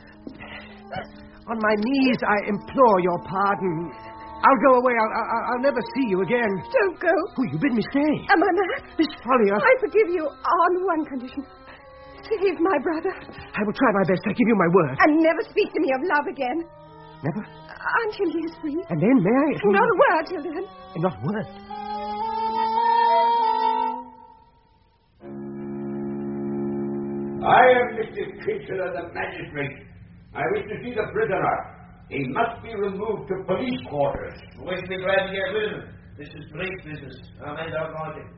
On my knees, I implore your pardon. I'll go away. I'll, I'll, I'll never see you again. Don't go. Oh, you bid me stay. Am I mad? Miss Folliot. I forgive you on one condition. Save my brother. I will try my best. I give you my word. And never speak to me of love again. Never? Until he is free. And then, may I? Not a word till then. Not a word. I am Mister Kitchener, the magistrate. I wish to see the prisoner. He must be removed to police quarters. We should be glad to get rid of him. This is police business. Our men don't like it.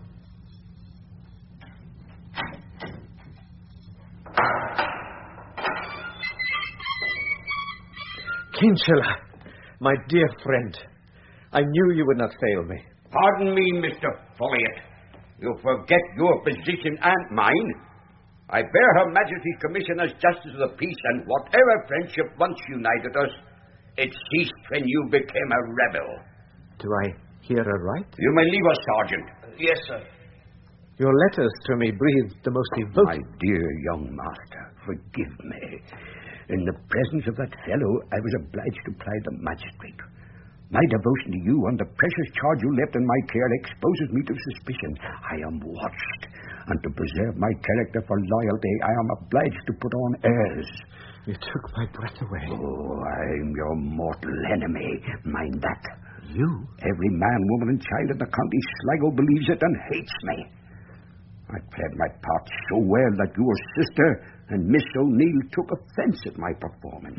Kinchela, my dear friend, I knew you would not fail me. Pardon me, Mister Folliot. You forget your position and mine. I bear Her Majesty's commission as Justice of the Peace, and whatever friendship once united us, it ceased when you became a rebel. Do I hear aright? You may leave us, Sergeant. Uh, yes, sir. Your letters to me breathe the most devoted... My dear young master, forgive me. In the presence of that fellow, I was obliged to ply the magistrate. My devotion to you and the precious charge you left in my care exposes me to suspicion. I am watched, and to preserve my character for loyalty, I am obliged to put on airs. You took my breath away. Oh, I'm your mortal enemy. Mind that. You? Every man, woman, and child in the county Sligo believes it and hates me. I played my part so well that your sister and Miss O'Neill took offense at my performance.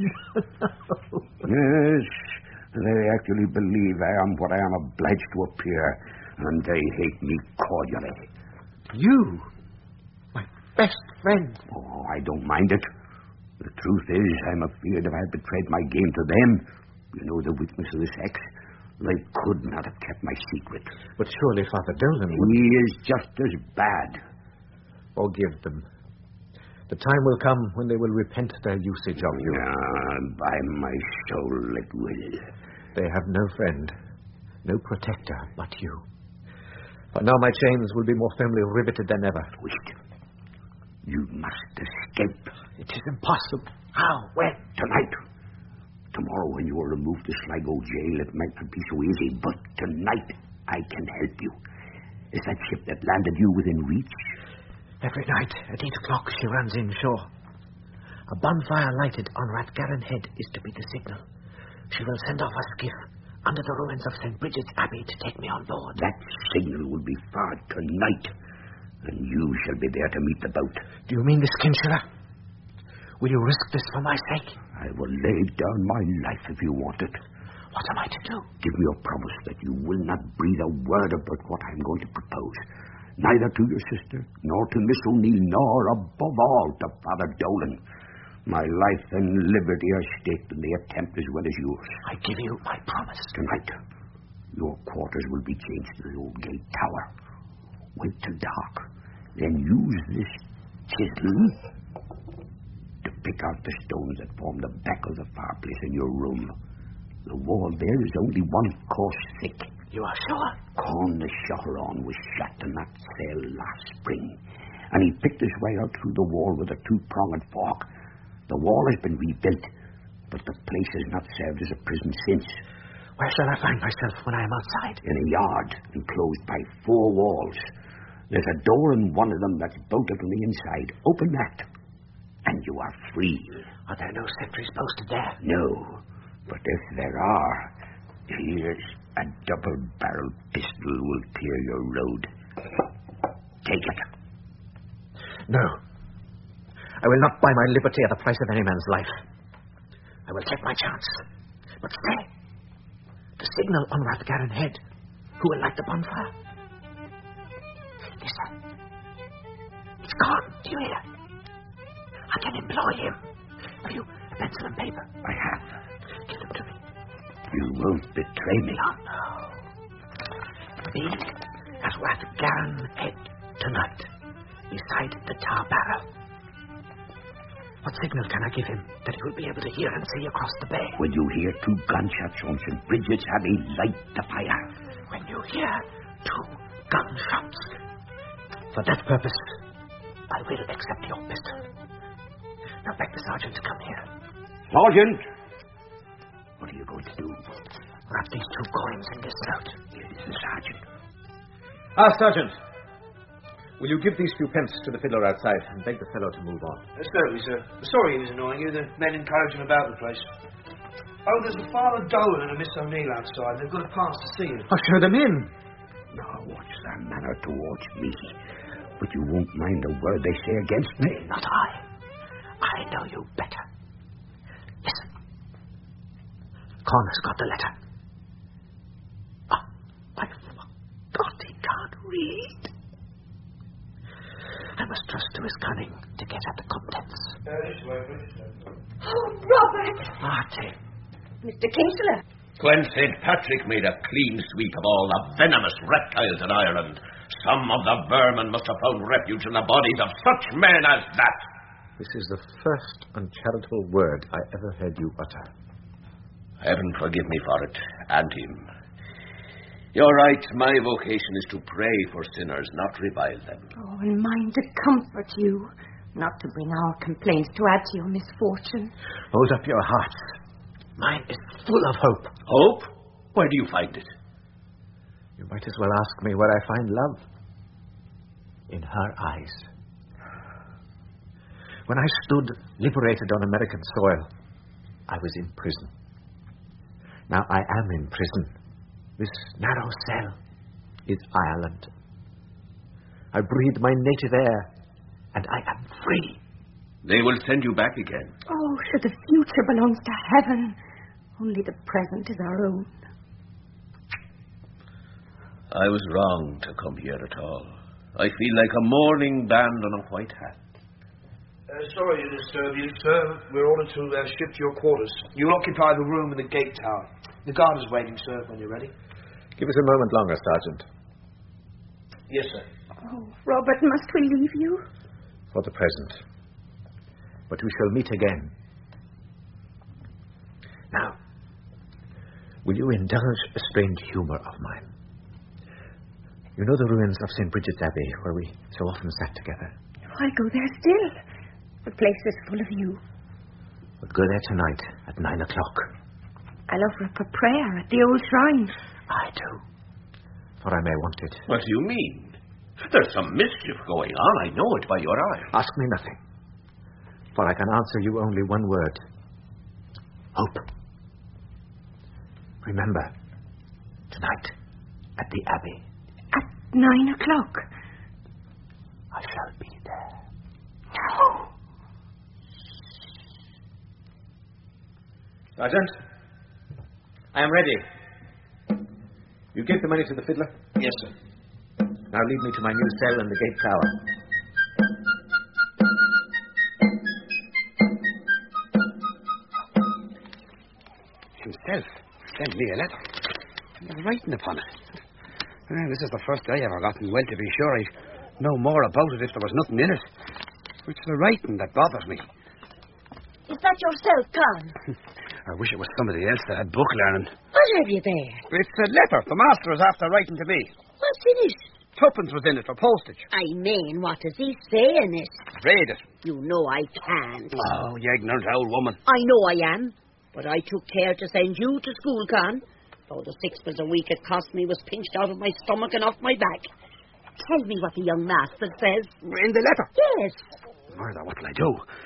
Yes, they actually believe I am what I am obliged to appear, and they hate me cordially. You? My best friend? Oh, I don't mind it. The truth is, I'm afeard if I had betrayed my game to them, you know the weakness of the sex, they could not have kept my secret. But surely Father Dolan would... He is just as bad. Forgive them. The time will come when they will repent their usage of you. Ah, by my soul, it will. They have no friend, no protector but you. But now my chains will be more firmly riveted than ever. Wait. You must escape. It is impossible. How? When? Tonight. Tomorrow, when you are removed to Sligo jail, it might not be so easy, but tonight I can help you. Is that ship that landed you within reach? Every night at eight o'clock she runs inshore. A bonfire lighted on Rathgarren Head is to be the signal. She will send off a skiff under the ruins of Saint Bridget's Abbey to take me on board. That signal will be fired tonight, and you shall be there to meet the boat. Do you mean this, Kinchela? Will you risk this for my sake? I will lay down my life if you want it. What am I to do? Give me a promise that you will not breathe a word about what I am going to propose. Neither to your sister, nor to Miss O'Neill, nor, above all, to Father Dolan. My life and liberty are staked in the attempt as well as yours. I give you my promise. Tonight, your quarters will be changed to the old gate tower. Wait till dark. Then use this chisel to pick out the stones that form the back of the fireplace in your room. The wall there is only one course thick. You are sure? Con the Shahron was shot in that cell last spring, and he picked his way out through the wall with a two-pronged fork. The wall has been rebuilt, but the place has not served as a prison since. Where shall I find myself when I am outside? In a yard, enclosed by four walls. There's a door in one of them that's bolted from the inside. Open that, and you are free. Are there no sentries posted there? No, but if there are, here's a double-barreled pistol will clear your road. Take it. No. I will not buy my liberty at the price of any man's life. I will take my chance. But stay. The signal on Rathgarren Head. Who will light the bonfire? Listen. It's gone. Do you hear? I can employ him. Have you a pencil and paper? I have. Give them to me. You won't betray me. No, no. Be at Rathgarren Head tonight, beside the tar barrel. What signal can I give him that he will be able to hear and see across the bay? When you hear two gunshots on Saint Bridget's Abbey, light the fire. When you hear two gunshots. For that purpose, I will accept your pistol. Now beg the sergeant to come here. Sergeant! What are you going to do? Wrap these two coins in this note. Here is the sergeant. Ah, Sergeant. Will you give these few pence to the fiddler outside and beg the fellow to move on? Uh, certainly, sir. Sorry he was annoying you. The men encourage him about the place. Oh, there's a Father Dolan and a Miss O'Neill outside. They've got a pass to see you. I'll show them in. Now, what's their manner towards me? But you won't mind a word they say against me. Not I. I know you better. Listen. Corner's got the letter. Oh, I forgot he can't read. I must trust to his cunning to get at the contents. Uh, this way, please. Oh, Robert! Marty. Mister Kingsler. When Saint Patrick made a clean sweep of all the venomous reptiles in Ireland, some of the vermin must have found refuge in the bodies of such men as that. This is the first uncharitable word I ever heard you utter. Heaven forgive me for it, and him. You're right, my vocation is to pray for sinners, not revile them. Oh, and mine to comfort you, not to bring our complaints to add to your misfortune. Hold up your hearts. Mine is full of hope. Hope? Where do you find it? You might as well ask me where I find love. In her eyes. When I stood liberated on American soil, I was in prison. Now I am in prison. This narrow cell is Ireland. I breathe my native air, and I am free. They will send you back again. Oh, sure, the future belongs to heaven. Only the present is our own. I was wrong to come here at all. I feel like a mourning band on a white hat. Uh, sorry to disturb you, sir. We're ordered to uh, shift your quarters. You'll occupy the room in the gate tower. The guard is waiting, sir, when you're ready. Give us a moment longer, Sergeant. Yes, sir. Oh, Robert, must we leave you? For the present. But we shall meet again. Now, will you indulge a strange humour of mine? You know the ruins of Saint Bridget's Abbey, where we so often sat together? I go there still. The place is full of you. We'll go there tonight at nine o'clock. I'll offer up a prayer at the old shrine. I do. For I may want it. What do you mean? There's some mischief going on. I know it by your eye. Ask me nothing. For I can answer you only one word. Hope. Remember, tonight at the Abbey. At nine o'clock. I shall be there. No. Sergeant, I am ready. You give the money to the fiddler? Yes, sir. Now lead me to my new cell in the gate tower. Himself sent me a letter. There's writing upon it. Well, this is the first I ever got, and well, to be sure, I'd know more about it if there was nothing in it. It's the writing that bothers me. Is that yourself, Con? I wish it was somebody else that had book learning. What have you there? It's a letter the master is after writing to me. What's in it? Tuppence was in it for postage. I mean, what does he say in it? Read it. You know I can't. Oh, you ignorant old woman. I know I am. But I took care to send you to school, Con. Though the sixpence a week it cost me was pinched out of my stomach and off my back. Tell me what the young master says. In the letter? Yes. Murder, what'll I do?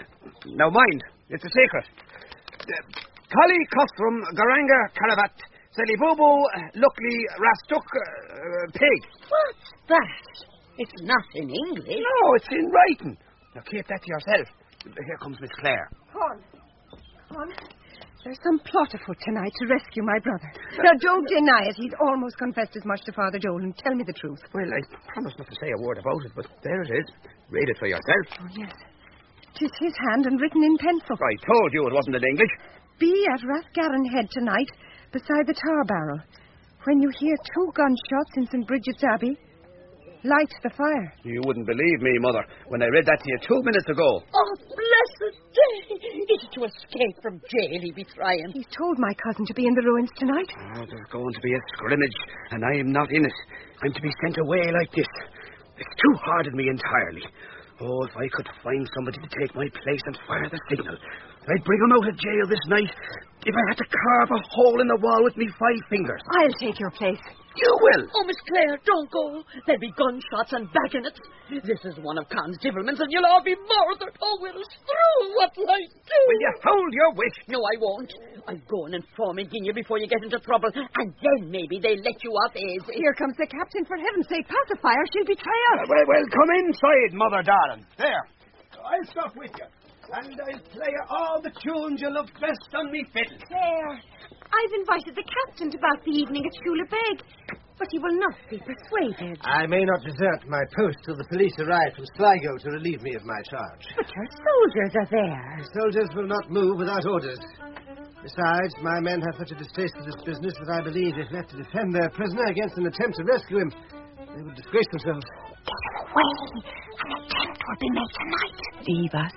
Now mind, it's a secret. Uh, Kali Kostrum, Garanga Karavat, Selibubu, Luckly Rastuk, uh, Pig. What's that? It's not in English. No, it's in writing. Now keep that to yourself. Here comes Miss Clare. Con. Con. There's some plot afoot tonight to rescue my brother. Now, don't deny it. He's almost confessed as much to Father Joel, and tell me the truth. Well, I promised not to say a word about it, but there it is. Read it for yourself. Oh, yes. 'Tis his hand and written in pencil. I told you it wasn't in English. Be at Rathgarren Head tonight, beside the tar barrel. When you hear two gunshots in Saint Bridget's Abbey, light the fire. You wouldn't believe me, Mother, when I read that to you two minutes ago. Oh, blessed day! Is it to escape from jail he be trying? He's told my cousin to be in the ruins tonight. Oh, there's going to be a scrimmage, and I am not in it. I'm to be sent away like this. It's too hard on me entirely. Oh, if I could find somebody to take my place and fire the signal, I'd bring him out of jail this night if I had to carve a hole in the wall with me five fingers. I'll take your place. You will. Oh, Miss Clare, don't go. There'll be gunshots and bagonets. This is one of Con's devilments, and you'll all be murdered. Oh, we'll through. What'll I do? Will you hold your wish? No, I won't. I'll go and inform again you before you get into trouble, and then maybe they'll let you off easy. Here comes the captain. For heaven's sake, pacifier. She'll betray us. Uh, well, well, come inside, Mother darling. There. I'll stop with you. And I'll play you all the tunes you love best on me fiddle. There. I've invited the captain to back the evening at Shula Beg, but he will not be persuaded. I may not desert my post till the police arrive from Sligo to relieve me of my charge. But your soldiers are there. The soldiers will not move without orders. Besides, my men have such a distaste for this business that I believe if left to defend their prisoner against an attempt to rescue him, they would disgrace themselves. Get away. An attempt will be made tonight. Leave us.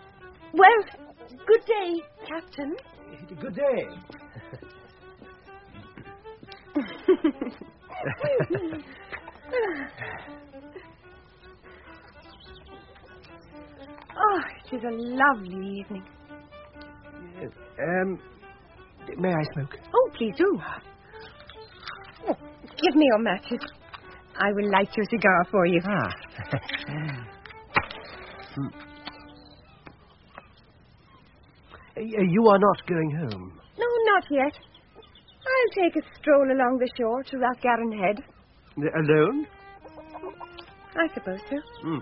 Well, good day, Captain. Good day. Oh, it is a lovely evening. Um, may I smoke? Oh, please do. Oh, give me your matches. I will light your cigar for you. Ah. You are not going home? No, not yet. I'll take a stroll along the shore to Rathgarren Head. Alone? I suppose so. Mm.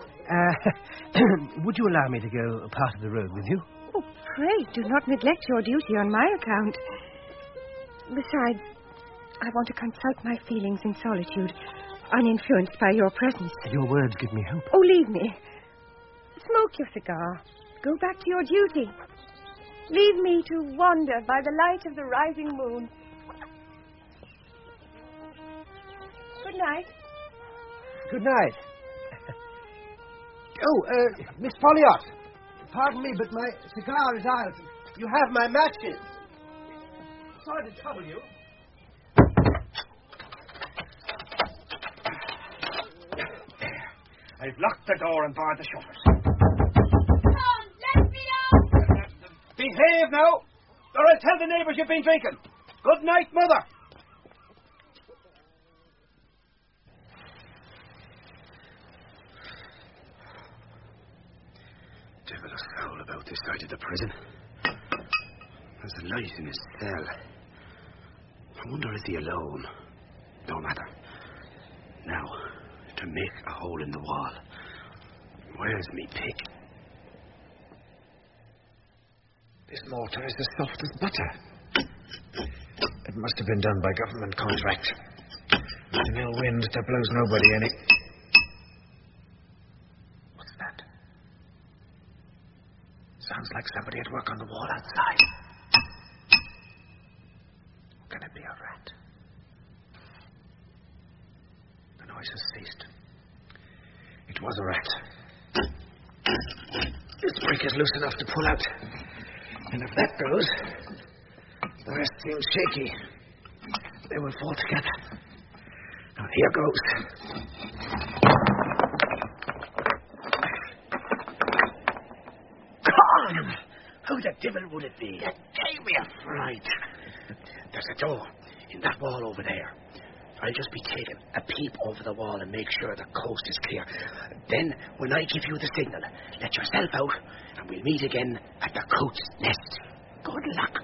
Uh, would you allow me to go a part of the road with you? Oh, pray, do not neglect your duty on my account. Besides, I want to consult my feelings in solitude, uninfluenced by your presence. Your words give me hope. Oh, leave me. Smoke your cigar. Go back to your duty. Leave me to wander by the light of the rising moon. Good night. Good night. Oh, uh, Miss Folliot. Pardon me, but my cigar is out. You have my matches. Sorry to trouble you. I've locked the door and barred the shutters. Come, let me out! Behave now, or I'll tell the neighbours you've been drinking. Good night, Mother. Devil a foul about this side of the prison. There's a light in his cell. I wonder is he alone? No matter. Now, to make a hole in the wall. Where's me pick? This mortar is as soft as butter. It must have been done by government contract. With an ill wind that blows nobody any. What's that? Sounds like somebody at work on the wall outside. Can it be a rat? The noise has ceased. It was a rat. This brick is loose enough to pull out. And if that goes, the rest seems shaky. They will fall together. Now here goes. Con! How the devil would it be? It gave me a fright. There's a door in that wall over there. I'll just be taking a peep over the wall and make sure the coast is clear. Then, when I give you the signal, let yourself out, and we'll meet again at the Coat's Nest. Good luck.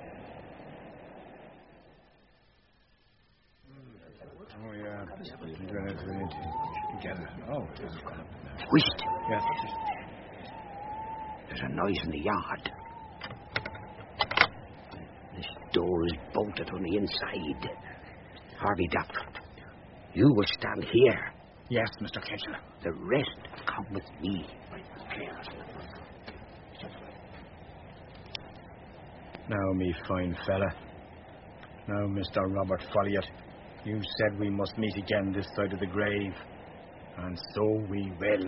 Oh, yeah. Together. Oh, it is. Wait. Yes. There's a noise in the yard. This door is bolted on the inside. Harvey Duff, you will stand here. Yes, Mister Kitchener. The rest come with me. Now, me fine fella. Now, Mister Robert Folliott, you said we must meet again this side of the grave. And so we will.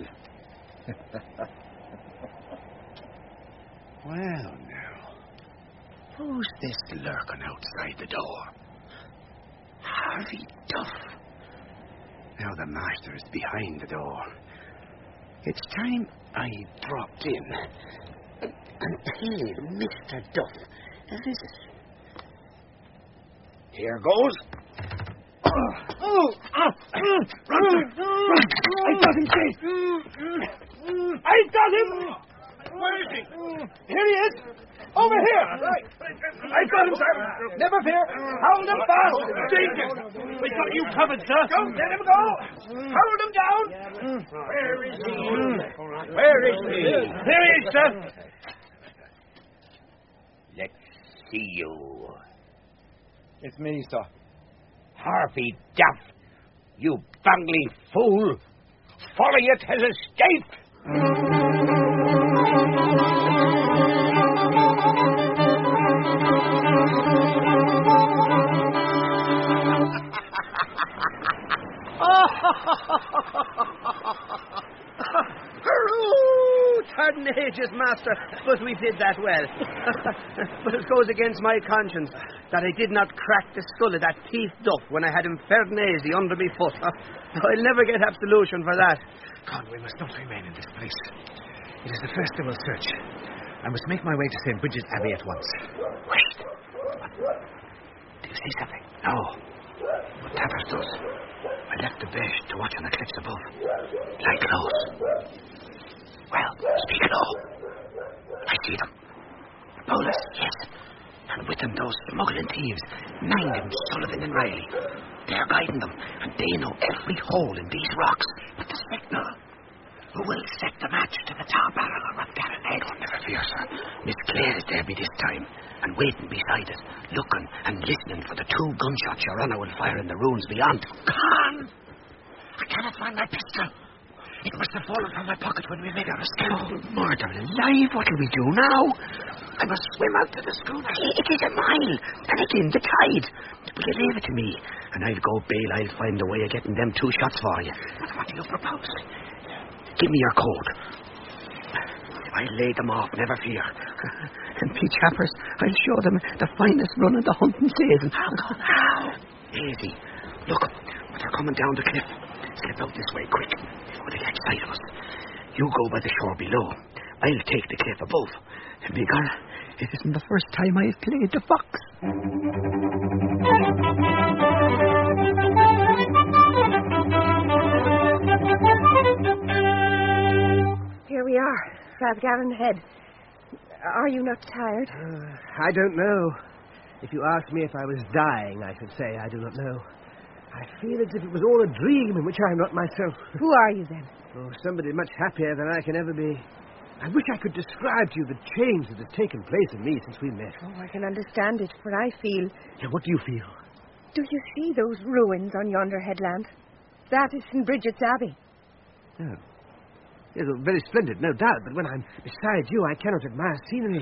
Well, now, who's this lurking outside the door? Harvey Duff. Now the master is behind the door. It's time I dropped in and, and paid Mister Duff a visit. Here goes. Oh, oh, oh, run, run, run. I got him, Chase. I got him. Where is he? Here he is. Over here. I got him, sir. Never fear. Hold him fast. Danger. We got you covered, sir. Don't let him go. Hold him down. Where is he? Where is he? Here he is, sir. Let's see you. It's me, sir. Harvey Duff. You bungling fool. Folliott has escaped. Hurroo! Tarnageous, master, but we did that well. But it goes against my conscience that I did not crack the skull of that thief Duff when I had him Fernese under me foot. I'll never get absolution for that. Con, we must not remain in this place. It is the first they will search. I must make my way to Saint Bridget's Abbey at once. Wait. Do you see something? No. What Tappers does. I left the beige to watch on the cliffs above. Lie close. Well, speak low. I see them. Paulus, yes. And with them those smuggling thieves, Nindon, Sullivan and Riley. They're guiding them, and they know every hole in these rocks. But the signal. Who will set the match to the tar barrel or up Gavin Head? Oh, never fear, sir. Miss Clare is there by this time, and waiting beside us, looking and listening for the two gunshots your honour will fire in the ruins beyond. Con! I cannot find my pistol. It must have fallen from my pocket when we made our escape. Oh, murder alive, what'll we do now? I must swim out to the schooner. It is a mile, and it's in the tide. Will you leave it to me? And I'll go bail, I'll find a way of getting them two shots for you. What do you propose? Give me your coat. I'll lay them off, never fear. And be chappers, I'll show them the finest run of the hunting season. How? How? Easy. Look, they're coming down the cliff. Slip out this way, quick, before they catch sight of us. You go by the shore below. I'll take the cliff above. And begorra, it isn't the first time I've played the fox. Here we are, Rathgavin Head. Are you not tired? Uh, I don't know. If you asked me if I was dying, I should say I do not know. I feel as if it was all a dream in which I am not myself. Who are you, then? Oh, somebody much happier than I can ever be. I wish I could describe to you the change that has taken place in me since we met. Oh, I can understand it, for I feel... Yeah, what do you feel? Do you see those ruins on yonder headland? That is Saint Bridget's Abbey. Oh. Yes, well, very splendid, no doubt, but when I'm beside you, I cannot admire scenery.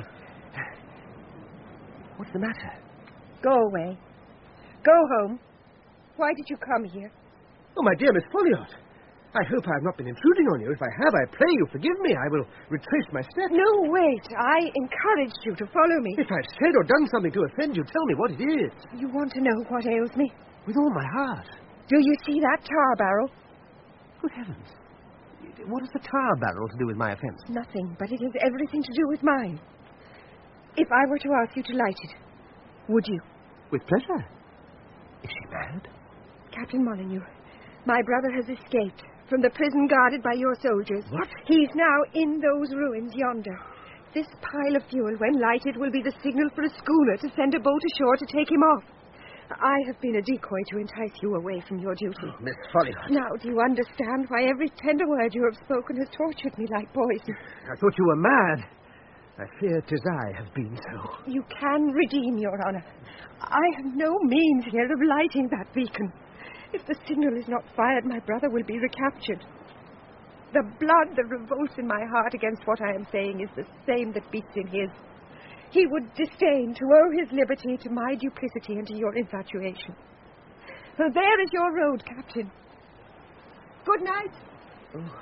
What's the matter? Go away. Go home. Why did you come here? Oh, my dear Miss Folliott, I hope I have not been intruding on you. If I have, I pray you forgive me. I will retrace my steps. No, wait. I encouraged you to follow me. If I've said or done something to offend you, tell me what it is. You want to know what ails me? With all my heart. Do you see that tar barrel? Good heavens. What has the tar barrel to do with my offence? Nothing, but it has everything to do with mine. If I were to ask you to light it, would you? With pleasure. Is she mad? Captain Molyneux, my brother has escaped from the prison guarded by your soldiers. What? He's now in those ruins yonder. This pile of fuel, when lighted, will be the signal for a schooner to send a boat ashore to take him off. I have been a decoy to entice you away from your duty. Oh, Miss Folliot. Now, do you understand why every tender word you have spoken has tortured me like poison? I thought you were mad. I fear 'tis I have been so. You can redeem your honour. I have no means here of lighting that beacon. If the signal is not fired, my brother will be recaptured. The blood that revolts in my heart against what I am saying is the same that beats in his. He would disdain to owe his liberty to my duplicity and to your infatuation. So there is your road, Captain. Good night. Oh.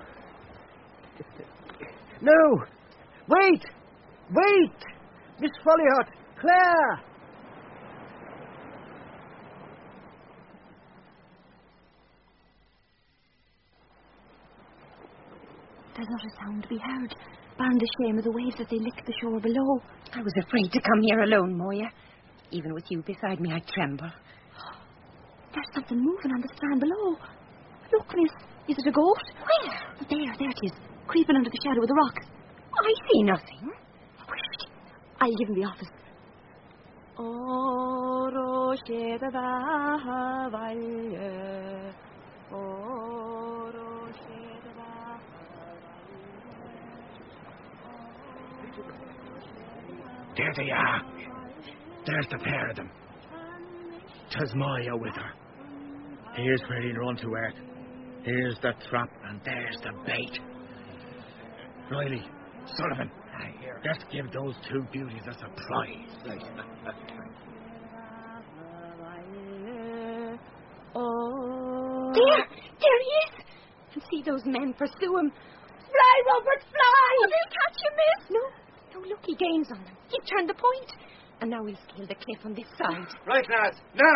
No! Wait! Wait! Miss Folliot! Claire! There's not a sound to be heard, barring the shame of the waves as they lick the shore below. I was afraid to come here alone, Moya. Even with you beside me, I tremble. There's something moving on the strand below. Look, miss. Is it a goat? Where? There, there it is, creeping under the shadow of the rocks. I see nothing. Whoosh. I'll give him the office. Oro sheda da valje. Oro sheda da. There they are. There's the pair of them. 'Tis Moya with her. Here's where he'll run to earth. Here's the trap, and there's the bait. Riley, Sullivan, let's give those two beauties a surprise. Oh. There! There he is! And see those men pursue him. Fly, Robert, fly! Oh, they'll catch you, miss. No, no, look, he gains on them. He turned the point. And now he'll scale the cliff on this side. Right, lads. Now!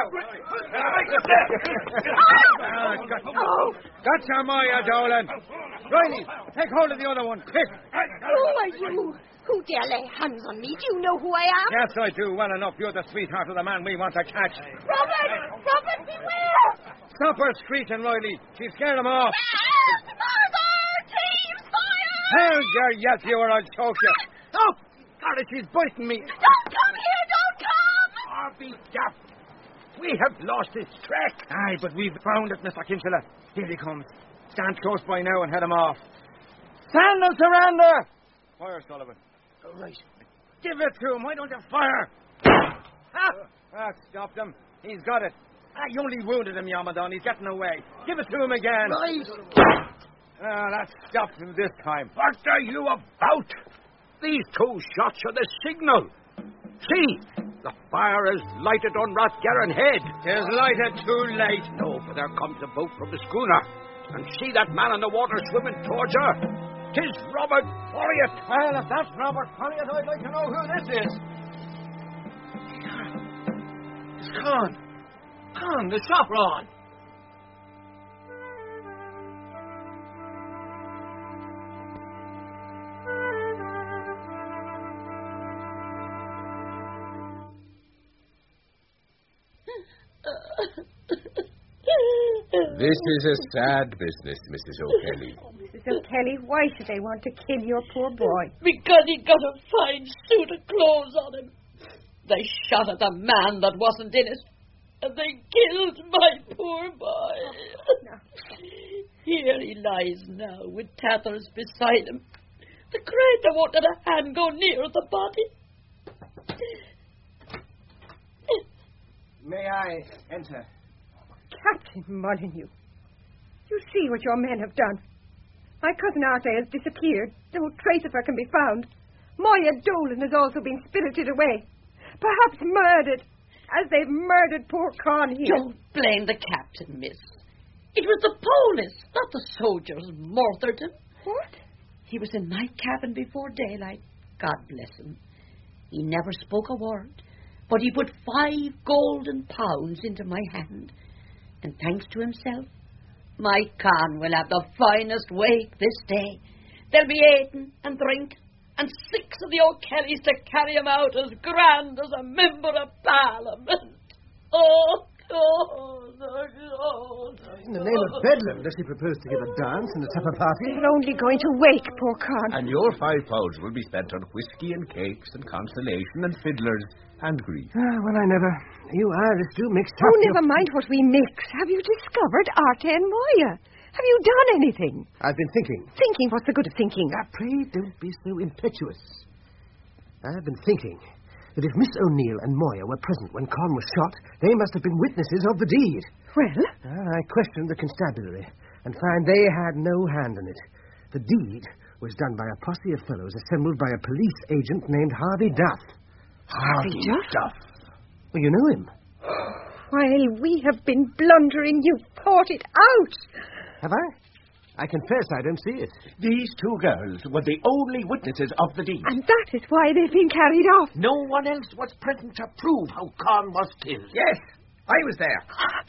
Oh! Gotcha, Moya, Dolan. Riley, take hold of the other one, quick. Who are you? Who dare lay hands on me? Do you know who I am? Yes, I do, well enough. You're the sweetheart of the man we want to catch. Robert! Robert, beware! Stop her screeching, Riley. She's scared him off. Mother! Thieves, fire! Hold your yelp, you or I'll choke you. Oh, God, she's biting me. Don't come here, don't come! Oh, be daft. We have lost his track. Aye, but we've found it, Mister Kinchela. Here he comes. Stand close by now and head him off. Stand and surrender! Fire, Sullivan. All right. Give it to him. Why don't you fire? Ah, that stopped him. He's got it. Ah, you only wounded him, Yamadon. He's getting away. Give it to him again. Right. Ah, that stopped him this time. What are you about? These two shots are the signal. See, the fire is lighted on Rathgarren Head. Tis lighted too late. No, for there comes a boat from the schooner. And see that man in the water swimming towards her? 'Tis Robert Folliot. Well, if that's Robert Folliot, I'd like to know who this is. It's Con. Con, the shop Ron. This is a sad business, Missus O'Kelly. Oh, Missus O'Kelly, why should they want to kill your poor boy? Because he got a fine suit of clothes on him. They shot at the man that wasn't in it. And they killed my poor boy. No. Here he lies now with tatters beside him. The creator won't let a hand go near the body. May I enter? Captain Molyneux, you see what your men have done. My cousin Arthur has disappeared. No trace of her can be found. Moya Dolan has also been spirited away. Perhaps murdered, as they've murdered poor Con here. Don't blame the captain, miss. It was the police, not the soldiers, murdered him. What? He was in my cabin before daylight. God bless him. He never spoke a word, but he put five golden pounds into my hand. And thanks to himself, my Con will have the finest wake this day. There'll be eating and drink and six of the O'Kellys to carry him out as grand as a member of Parliament. Oh, God, oh, God. In the name of Bedlam, does he propose to give a dance and a supper party? They're only going to wake poor Con. And your five pounds will be spent on whiskey and cakes and consolation and fiddlers and grief. Ah, well, I never... You Irish do mix up. Oh, never mind what we mix. Have you discovered Arte and Moya? Have you done anything? I've been thinking. Thinking? What's the good of thinking? Ah, pray don't be so impetuous. I've been thinking that if Miss O'Neill and Moya were present when Con was shot, they must have been witnesses of the deed. Well? Ah, I questioned the constabulary and find they had no hand in it. The deed was done by a posse of fellows assembled by a police agent named Harvey Duff. Harvey Duff? Duff. Well, you know him. While we have been blundering, you've thought it out. Have I? I confess I don't see it. These two girls were the only witnesses of the deed. And that is why they've been carried off. No one else was present to prove how Con was killed. Yes, I was there.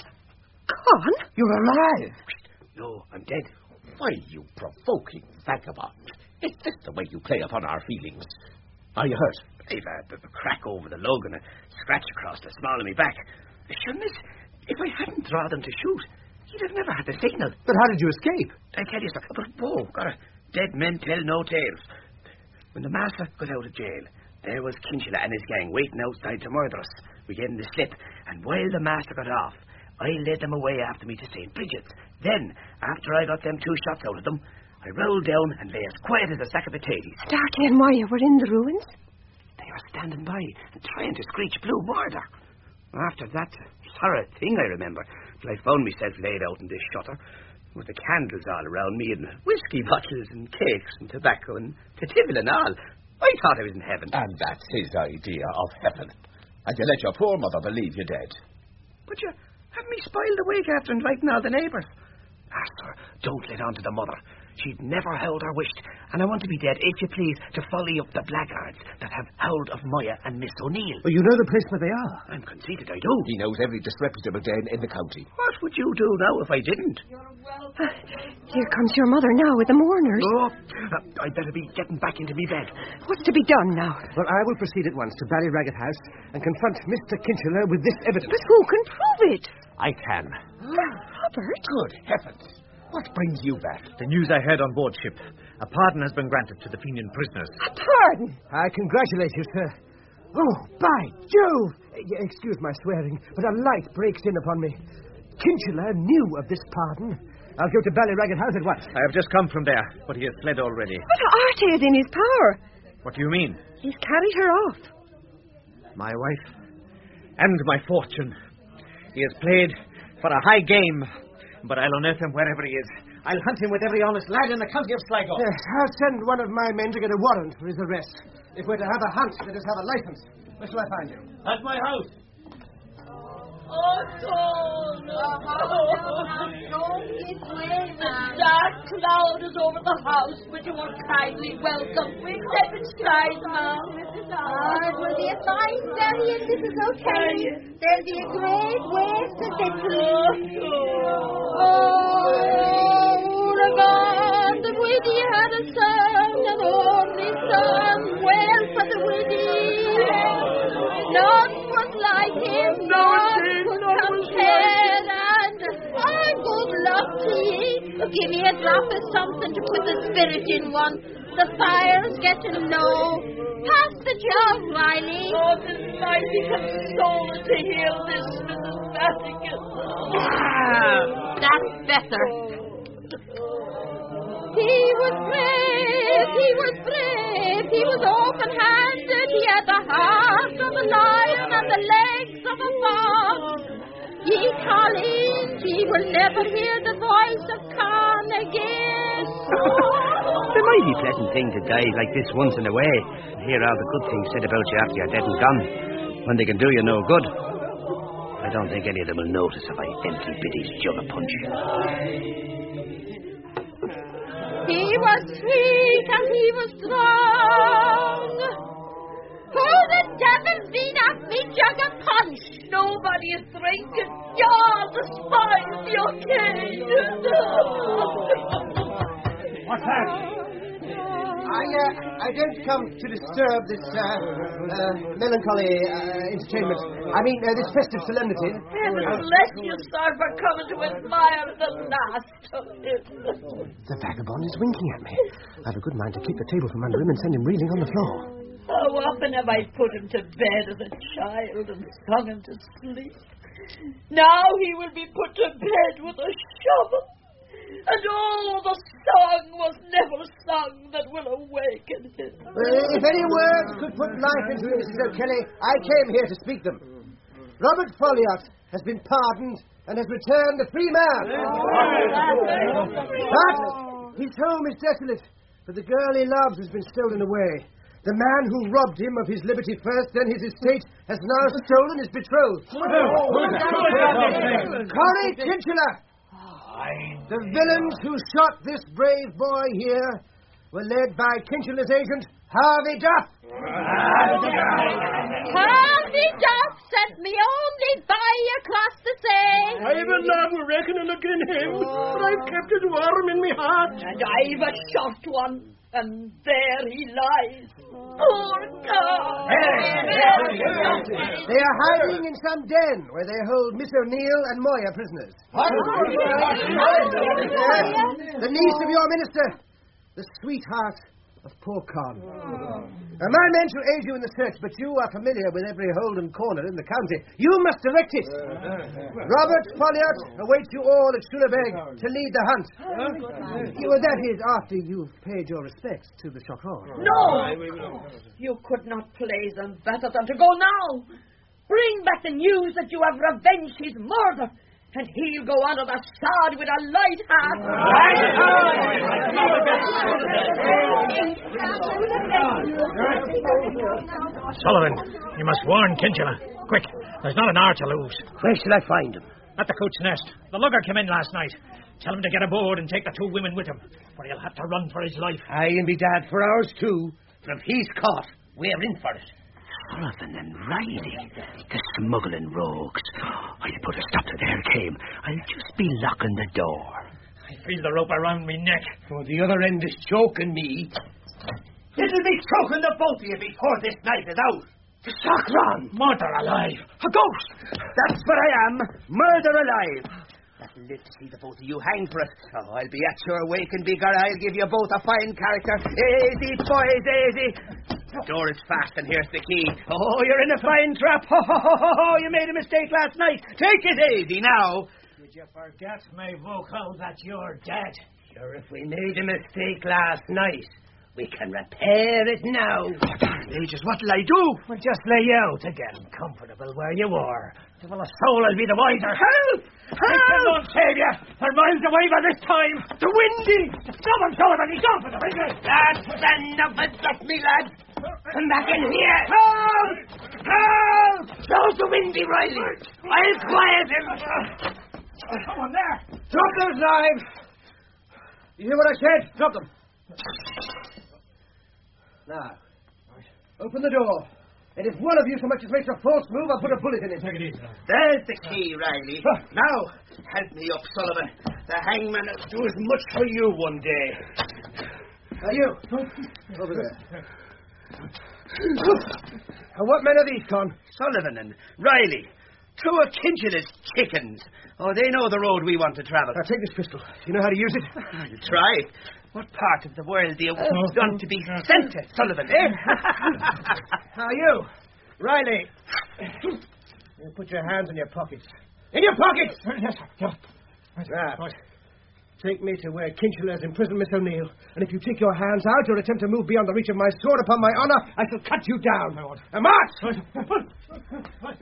Con? You're alive. No, I'm dead. Why, you provoking vagabond. Is this the way you play upon our feelings? Are you hurt? I've had a crack over the lug and a scratch across the small of my back. Sure, miss, if I hadn't drawn them to shoot, he'd have never had the signal. But how did you escape? I tell you, sir, but whoa, got a dead men tell no tales. When the master got out of jail, there was Kinchela and his gang waiting outside to murder us. We gave them the slip, and while the master got off, I led them away after me to Saint Bridget's. Then, after I got them two shots out of them, I rolled down and lay as quiet as a sack of potatoes. Darty and Moya were in the ruins? They were standing by and trying to screech blue murder. After that, sorry thing I remember, till I found myself laid out in this shutter, with the candles all around me, and whiskey bottles and cakes and tobacco and titibble and all. I thought I was in heaven. And that's his idea of heaven. And you let your poor mother believe you're dead. But you have me spoiled awake after inviting all the neighbours. Ah, sir, don't let on to the mother. She'd never howled or wished, and I want to be dead, if you please, to folly up the blackguards that have howled of Moya and Miss O'Neill. Well, you know the place where they are. I'm conceited, I do. He knows every disreputable den in the county. What would you do now if I didn't? Here comes your mother now with the mourners. Oh, uh, I'd better be getting back into me bed. What's to be done now? Well, I will proceed at once to Ballyragget House and confront Mister Kinchela with this evidence. But who can prove it? I can. Robert? Good heavens. What brings you back? The news I heard on board ship. A pardon has been granted to the Fenian prisoners. A pardon? I congratulate you, sir. Oh, by Jove! Uh, excuse my swearing, but a light breaks in upon me. Kinchela knew of this pardon. I'll go to Ballyragget House at once. I have just come from there, but he has fled already. But Arte is in his power. What do you mean? He's carried her off. My wife and my fortune. He has played for a high game, but I'll unearth him wherever he is. I'll hunt him with every honest lad in the county of Sligo. Yes, I'll send one of my men to get a warrant for his arrest. If we're to have a hunt, let us have a license. Where shall I find you? At my house. Oh, no, no, no. The dark cloud is over the house, but you are kindly welcome. We step inside now. Oh, it will be a fine day if this is okay. There'll be a great waste to sit to. Oh, Ulagan, the widdy had a son, an only son, well for the widdy. None was like him, none could compare, and oh, good luck to ye. Give me a drop of something to put the spirit in one. The fire's getting low. Pass the jug, Riley. Oh, this mighty consoling to hear this, Missus Madigan. Ah, that's better. He was brave, he was brave, he was open-handed, he had the heart of a lion and the legs of a fox. Ye Colleen, he will never hear the voice of Con again. It's a mighty pleasant thing to die like this once in a way, and hear all the good things said about you after you're dead and gone, when they can do you no good. I don't think any of them will notice if I empty Biddy's jug of punch. He was sweet and he was strong. Who the devil's been at me jug of punch? Nobody is drinking. You're the spine, you're What's that? I, uh, I don't come to disturb this, uh, uh, melancholy, uh, entertainment. I mean, uh, this festive solemnity. Heaven bless you, sir, for coming to admire the last of him. The vagabond is winking at me. I've a good mind to kick the table from under him and send him reeling on the floor. How often have I put him to bed as a child and sung him to sleep? Now he will be put to bed with a shovel. And oh, the song was never sung that will awaken him. Uh, if any words could put life into him, Missus O'Kelly, I came here to speak them. Robert Folliot has been pardoned and has returned a free man. But his home is desolate, for the girl he loves has been stolen away. The man who robbed him of his liberty first, then his estate, has now stolen his betrothed. Corrie Kincheler! The villains who shot this brave boy here were led by Kincheler's agent, Harvey Duff. Harvey Duff sent me only by across the sea. I've a love reckoning again him, but I've kept it warm in me heart. And I've a shot one, and there he lies. Poor God! They are hiding in some den where they hold Miss O'Neill and Moya prisoners. The niece of your minister, the sweetheart of poor Con. Now, my men shall aid you in the search, but you are familiar with every hole and corner in the county. You must direct it. Robert Folliot awaits you all at Shulabeg to lead the hunt. You, that is, after you've paid your respects to the Chocron. No! You could not please them better than to go now. Bring back the news that you have revenged his murder, and he'll go under the sod with a light heart. Sullivan, you must warn Kincheler. Quick, there's not an hour to lose. Where shall I find him? At the Coot's Nest. The lugger came in last night. Tell him to get aboard and take the two women with him, for he'll have to run for his life. Aye, and be dad for ours too. For if he's caught, we're in for it. Sullivan and Riley, the smuggling rogues. I'll put a stop to their game. I'll just be locking the door. I feel the rope around me neck. Oh, the other end is choking me. It'll be choking the both of you before this night is out. The Chocron! Murder alive! A ghost! That's what I am. Murder alive. I'll live to see the both of you hanged for it. Oh, I'll be at your wake and bigger. I'll give you both a fine character. Easy, boys, easy. The door is fast, and here's the key. Oh, you're in a fine trap. Ho, ho, ho, ho, ho. You made a mistake last night. Take it easy now. Did you forget, my vocal, that you're dead? Sure, if we made a mistake last night, we can repair it now. Oh, darn ages, what'll I do? Well, just lay out again, comfortable where you were. Well, a soul will be the wiser. Help! Help! I won't save you. They're miles away by this time. The windy! Stop him, Sullivan. He's gone for the windy. That's enough of that, me lad. Come back in here. Help! Help! Don't the windy, Riley. I'll quiet him. Someone there. Drop those knives. You hear what I said? Drop them. Now, open the door. And if one of you so much as makes a false move, I'll put a bullet in it. Take it easy. There's the key, Riley. Huh. Now, help me up, Sullivan. The hangman will do as much for you one day. Now, you. Over there. And what men are these, Con? Sullivan and Riley. Two of Kincheler's chickens. Oh, they know the road we want to travel. Now, take this pistol. You know how to use it? I'll try. What part of the world do you want to be sent to, Sullivan, eh? Now, you, Riley, you put your hands in your pockets. In your pockets! Yes, sir. Yes. Now, right. Take me to where Kincheler has imprisoned Miss O'Neill. And if you take your hands out or attempt to move beyond the reach of my sword, upon my honour, I shall cut you down. And march!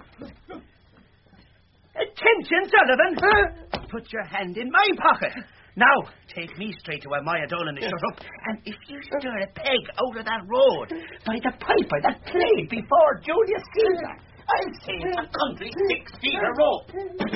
Attention, Sullivan! Huh? Put your hand in my pocket. Now, take me straight to where Maya Dolan is shut up, and if you stir a peg out of that road, by the piper that played before Julius Caesar, I'll save the country six feet of rope.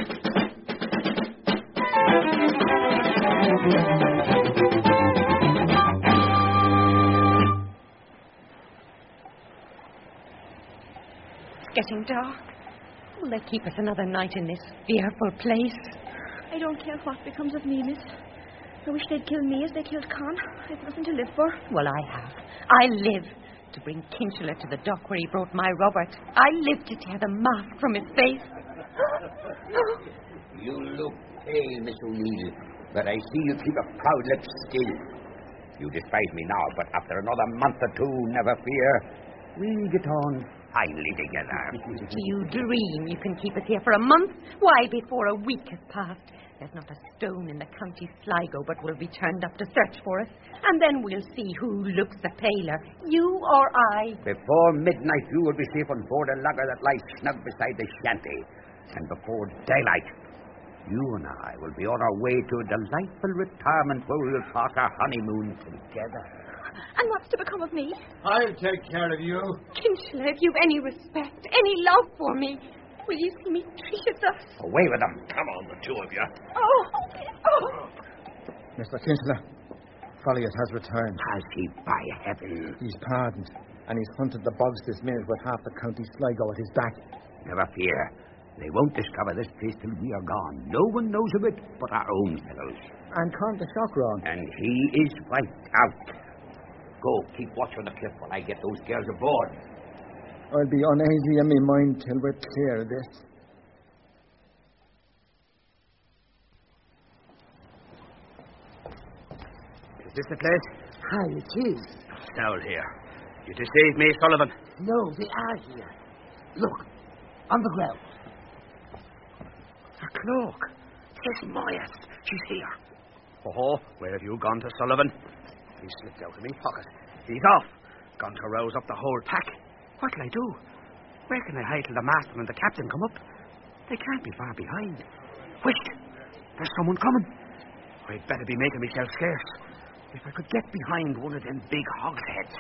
It's getting dark. Will they keep us another night in this fearful place? I don't care what becomes of me, miss. I wish they'd kill me as they killed Con. I've nothing to live for. Well, I have. I live to bring Kinchela to the dock where he brought my Robert. I live to tear the mask from his face. You look pale, Miss O'Neill, but I see you keep a proud lip still. You despise me now, but after another month or two, never fear, we'll get on finely together. Do you dream you can keep us here for a month? Why, before a week has passed, there's not a stone in the county Sligo but will be turned up to search for us. And then we'll see who looks the paler, you or I. Before midnight, you will be safe on board a lugger that lies snug beside the shanty. And before daylight, you and I will be on our way to a delightful retirement where we will pass our honeymoon together. And what's to become of me? I'll take care of you. Kinchela, if you've any respect, any love for me, will you see me treated thus? Away with them. Come on, the two of you. Oh, oh. Mister Kinchela, Folliot has returned. Has he, by heaven? He's pardoned, and he's hunted the bogs this minute with half the county Sligo at his back. Never fear. They won't discover this place till we are gone. No one knows of it but our own fellows. And Con the Shockron. And he is wiped out. Go, keep watch on the cliff while I get those girls aboard. I'll be uneasy in my mind till we're clear of this. Is this the place? Aye, it is. Down here. You deceived me, Sullivan. No, they are here. Look, on the ground. Her cloak. It's Moya's. She's here. Oh, where have you gone to, Sullivan? He slipped out of me pocket. He's off. Gone to rouse up the whole pack. What'll I do? Where can I hide till the master and the captain come up? They can't be far behind. Wait! There's someone coming. I'd better be making myself scarce. If I could get behind one of them big hogsheads.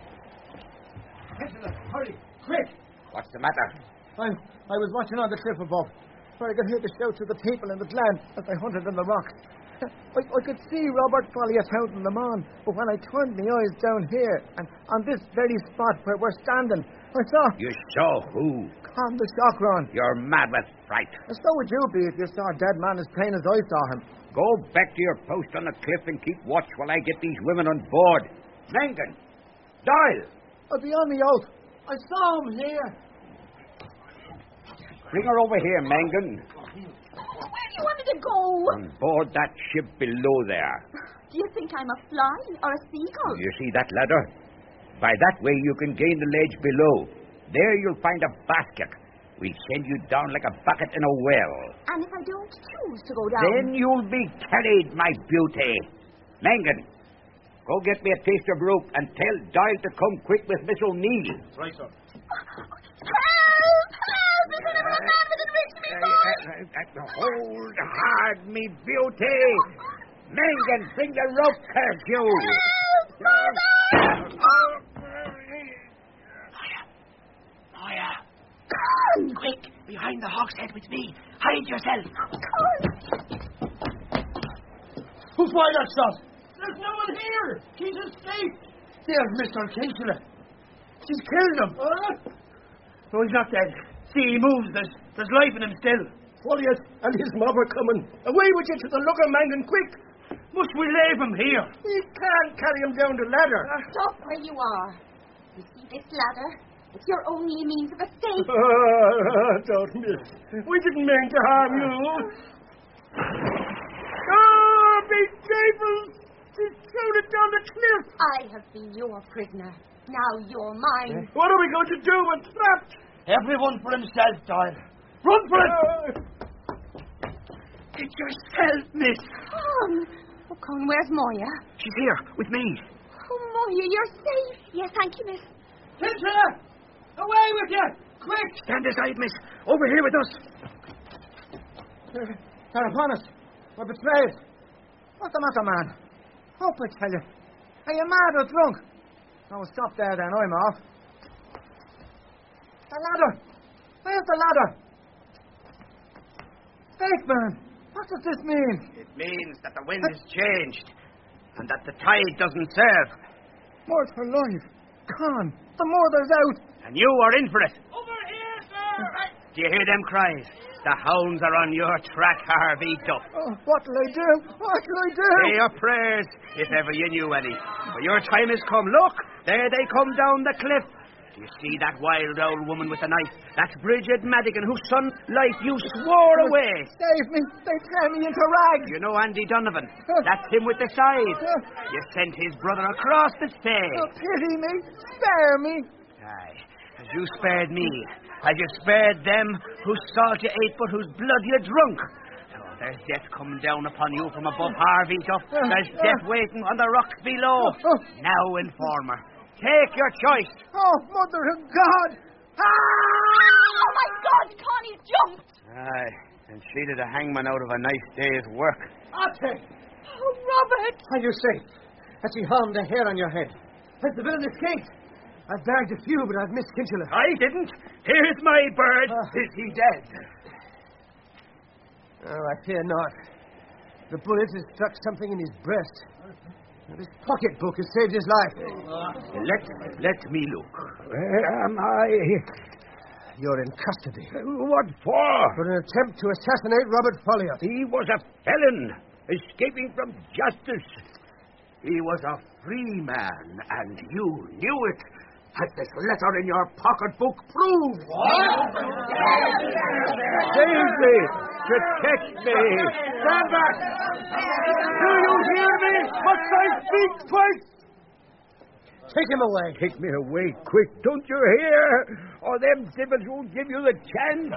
Hurry, quick! What's the matter? I, I was watching on the cliff above, where I could hear the shouts of the people in the glen as they hunted in the rocks. I, I could see Robert Folliot hounding them on, but when I turned my eyes down here, and on this very spot where we're standing, I saw... You saw who? Con the Shockron. You're mad with fright. And so would you be if you saw a dead man as plain as I saw him. Go back to your post on the cliff and keep watch while I get these women on board. Mangan! Doyle! I'll be on the oath. I saw him here. Bring her over here, Mangan. Where do you want me to go? On board that ship below there. Do you think I'm a fly or a seagull? You see that ladder? By that way you can gain the ledge below. There you'll find a basket. We'll send you down like a bucket in a well. And if I don't choose to go down? Then you'll be carried, my beauty. Mangan, go get me a taste of rope and tell Doyle to come quick with Miss O'Neill. Right, sir. Help! Help! There's another man within reach of me, boy! Hold hard, me beauty. Mangan, bring the rope, curfew. Help! Mother! Moya! Con! Quick! Behind the hogshead with me. Hide yourself. Con! Who fired that shot? There's no one here. He's escaped. There's Mister Kinchela. She's killed him. Huh? No, he's not dead. See, he moves. There's, there's life in him still. Folliot and his mob are coming. Away with you to the lugger, Mangan, quick. Must we leave him here? We can't carry him down the ladder. Stop where you are. You see this ladder? It's your only means of escape. Uh, don't miss. We didn't mean to harm you. Ah, big tables! She's thrown it down the cliff. I have been your prisoner. Now you're mine. What are we going to do when trapped? Everyone for himself, Doyle. Run for it! It's yourself, miss. Con! Oh, Con, where's Moya? She's here, with me. Oh, Moya, you're safe. Yes, thank you, miss. Kinchela! Away with you! Quick! Stand aside, miss. Over here with us. They're, they're upon us. We're betrayed. What's the matter, man? Hope I tell you. Are you mad or drunk? No, stop there then. I'm off. The ladder. Where's the ladder? Fake man. What does this mean? It means that the wind has changed and that the tide doesn't serve. More for life. Con, the mother's out. And you are in for it. Over here, sir! Do you hear them cries? The hounds are on your track, Harvey Duff. Oh, what'll I do? What'll I do? Say your prayers, if ever you knew any. For your time has come. Look, there they come down the cliff. Do you see that wild old woman with the knife? That's Bridget Madigan, whose son's life you swore away. Save me. They tear me into rags. You know Andy Donovan. That's him with the scythe. You sent his brother across the sea. Oh, pity me. Spare me. Aye, as you spared me, as you spared them whose salt you ate but whose blood you drunk. Oh, there's death coming down upon you from above, Harvey Duff. There's death waiting on the rocks below. Now, informer, take your choice. Oh, Mother of God! Ah! Oh, my God, Connie jumped! Aye, and cheated a hangman out of a nice day's work. Ate! Oh, Robert! Are you safe? Has he harmed a hair on your head? Has the villain escaped? I've bagged a few, but I've missed Kinchela. I didn't. Here's my bird. Uh, Is he dead? Oh, I fear not. The bullet has struck something in his breast. This pocketbook has saved his life. Let, let me look. Where am I? You're in custody. What for? For an attempt to assassinate Robert Folliot. He was a felon, escaping from justice. He was a free man, and you knew it. Has this letter in your pocketbook proved? What? Save me! Protect me! Stand back! Do you hear me? Must I speak twice? Take him away. Take me away, quick, don't you hear? Or them devils won't give you the chance.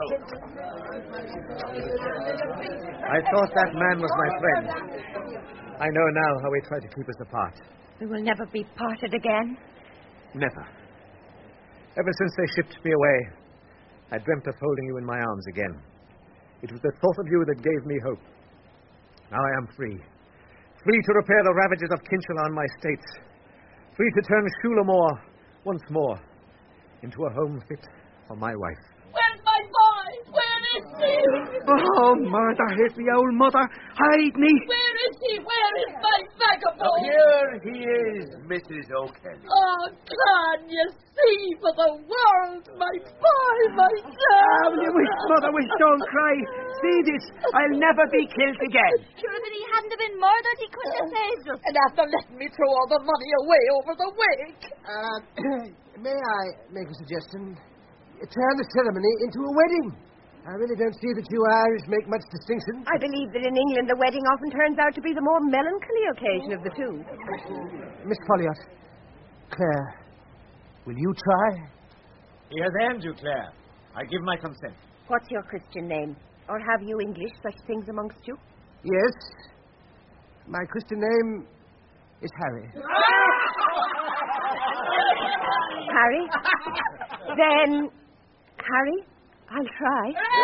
I thought that man was my friend. I know now how he tried to keep us apart. We will never be parted again. Never. Ever since they shipped me away, I dreamt of holding you in my arms again. It was the thought of you that gave me hope. Now I am free. Free to repair the ravages of Kinchela on my estates. Free to turn Shulamore once more into a home fit for my wife. Where's my boy? Where is he? Oh, murder, here's the old mother. Hide me. Where is he? Where is my vagabond? Oh, here he is, Missus O'Kelly. Oh, can you see for the world, my boy, my Ah, son? will you wish, mother, wish, don't cry. See this, I'll never be killed again. Sure that he hadn't have been murdered, he couldn't have saved us. And after letting me throw all the money away over the wake. Uh, may I make a suggestion? Turn the ceremony into a wedding. I really don't see that you Irish make much distinction. I believe that in England the wedding often turns out to be the more melancholy occasion of the two. Miss Folliot, Claire, will you try? He has earned you, Claire. I give my consent. What's your Christian name? Or have you English such things amongst you? Yes. My Christian name is Harry. Harry? Then, Harry, I'll try.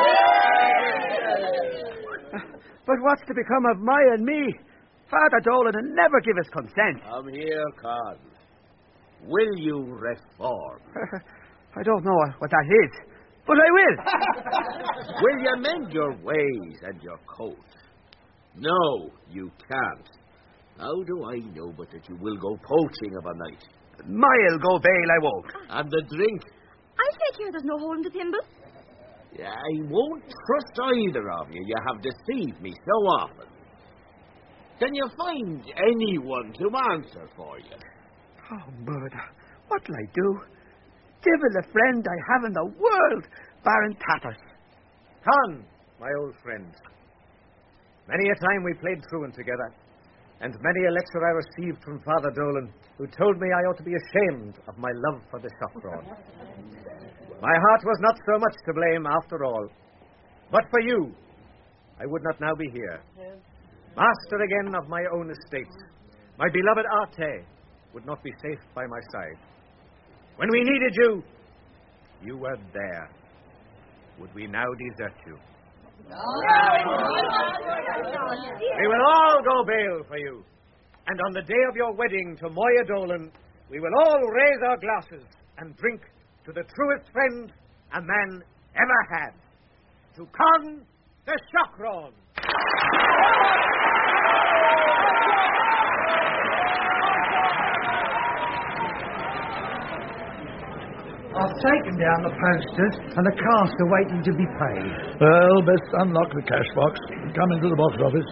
But what's to become of my and me? Father Dolan will never give us consent. Come here, Con. Will you reform? I don't know what that is, but I will. Will you mend your ways and your coat? No, you can't. How do I know but that you will go poaching of a night? My'll go bail, I won't. And the drink? I'll take care there's no hole in the thimble. I won't trust either of you. You have deceived me so often. Can you find anyone to answer for you? Oh, murder. What'll I do? Devil a friend I have in the world, Baron Tatters. Con, my old friend. Many a time we played truant together, and many a lecture I received from Father Dolan, who told me I ought to be ashamed of my love for the Shockroad. My heart was not so much to blame after all. But for you, I would not now be here. Master again of my own estates, my beloved Arte would not be safe by my side. When we needed you, you were there. Would we now desert you? We will all go bail for you. And on the day of your wedding to Moya Dolan, we will all raise our glasses and drink to the truest friend a man ever had. To Con the Shockroad. I've taken down the posters and the cast are waiting to be paid. Well, best unlock the cash box and come into the box office.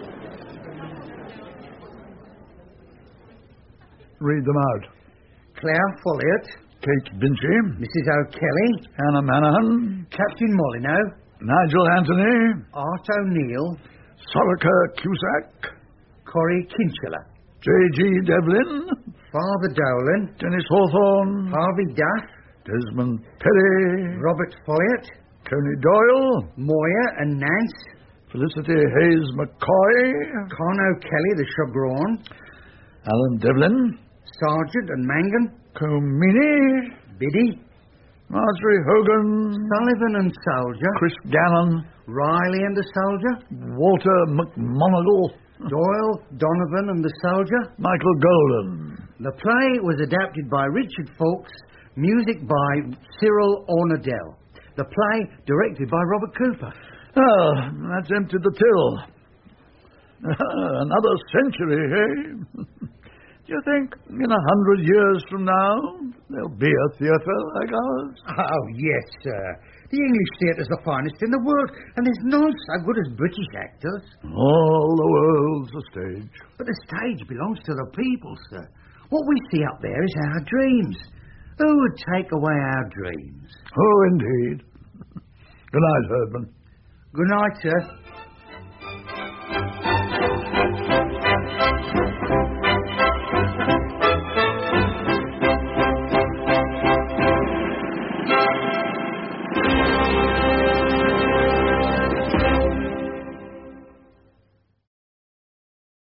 Read them out. Claire Folliott, Kate Binchy, Missus O'Kelly, Anna Manahan, Captain Molyneux, Nigel Anthony, Art O'Neill, Soliker Cusack, Corrie Kinchler, J G Devlin, Father Dolan, Dennis Hawthorne, Harvey Duff, Desmond Perry, Robert Folliott, Tony Doyle, Moya and Nance, Felicity Hayes McCoy, Con O'Kelly, the Chagron, Alan Devlin, Sargent and Mangan, Comini, Biddy, Marjorie Hogan, Sullivan and Soldier, Chris Gannon, Riley and the Soldier, Walter McMonagall, Doyle, Donovan and the Soldier, Michael Golden. The play was adapted by Richard Fawkes, music by Cyril Ornadell. The play directed by Robert Cooper. Oh, that's emptied the till. Another century, eh? Do you think in a hundred years from now there'll be a theatre like ours? Oh, yes, sir. The English theatre's the finest in the world, and there's none so good as British actors. All the world's a stage. But the stage belongs to the people, sir. What we see up there is our dreams. Who would take away our dreams? Oh, indeed. Good night, Herdman. Good night, sir.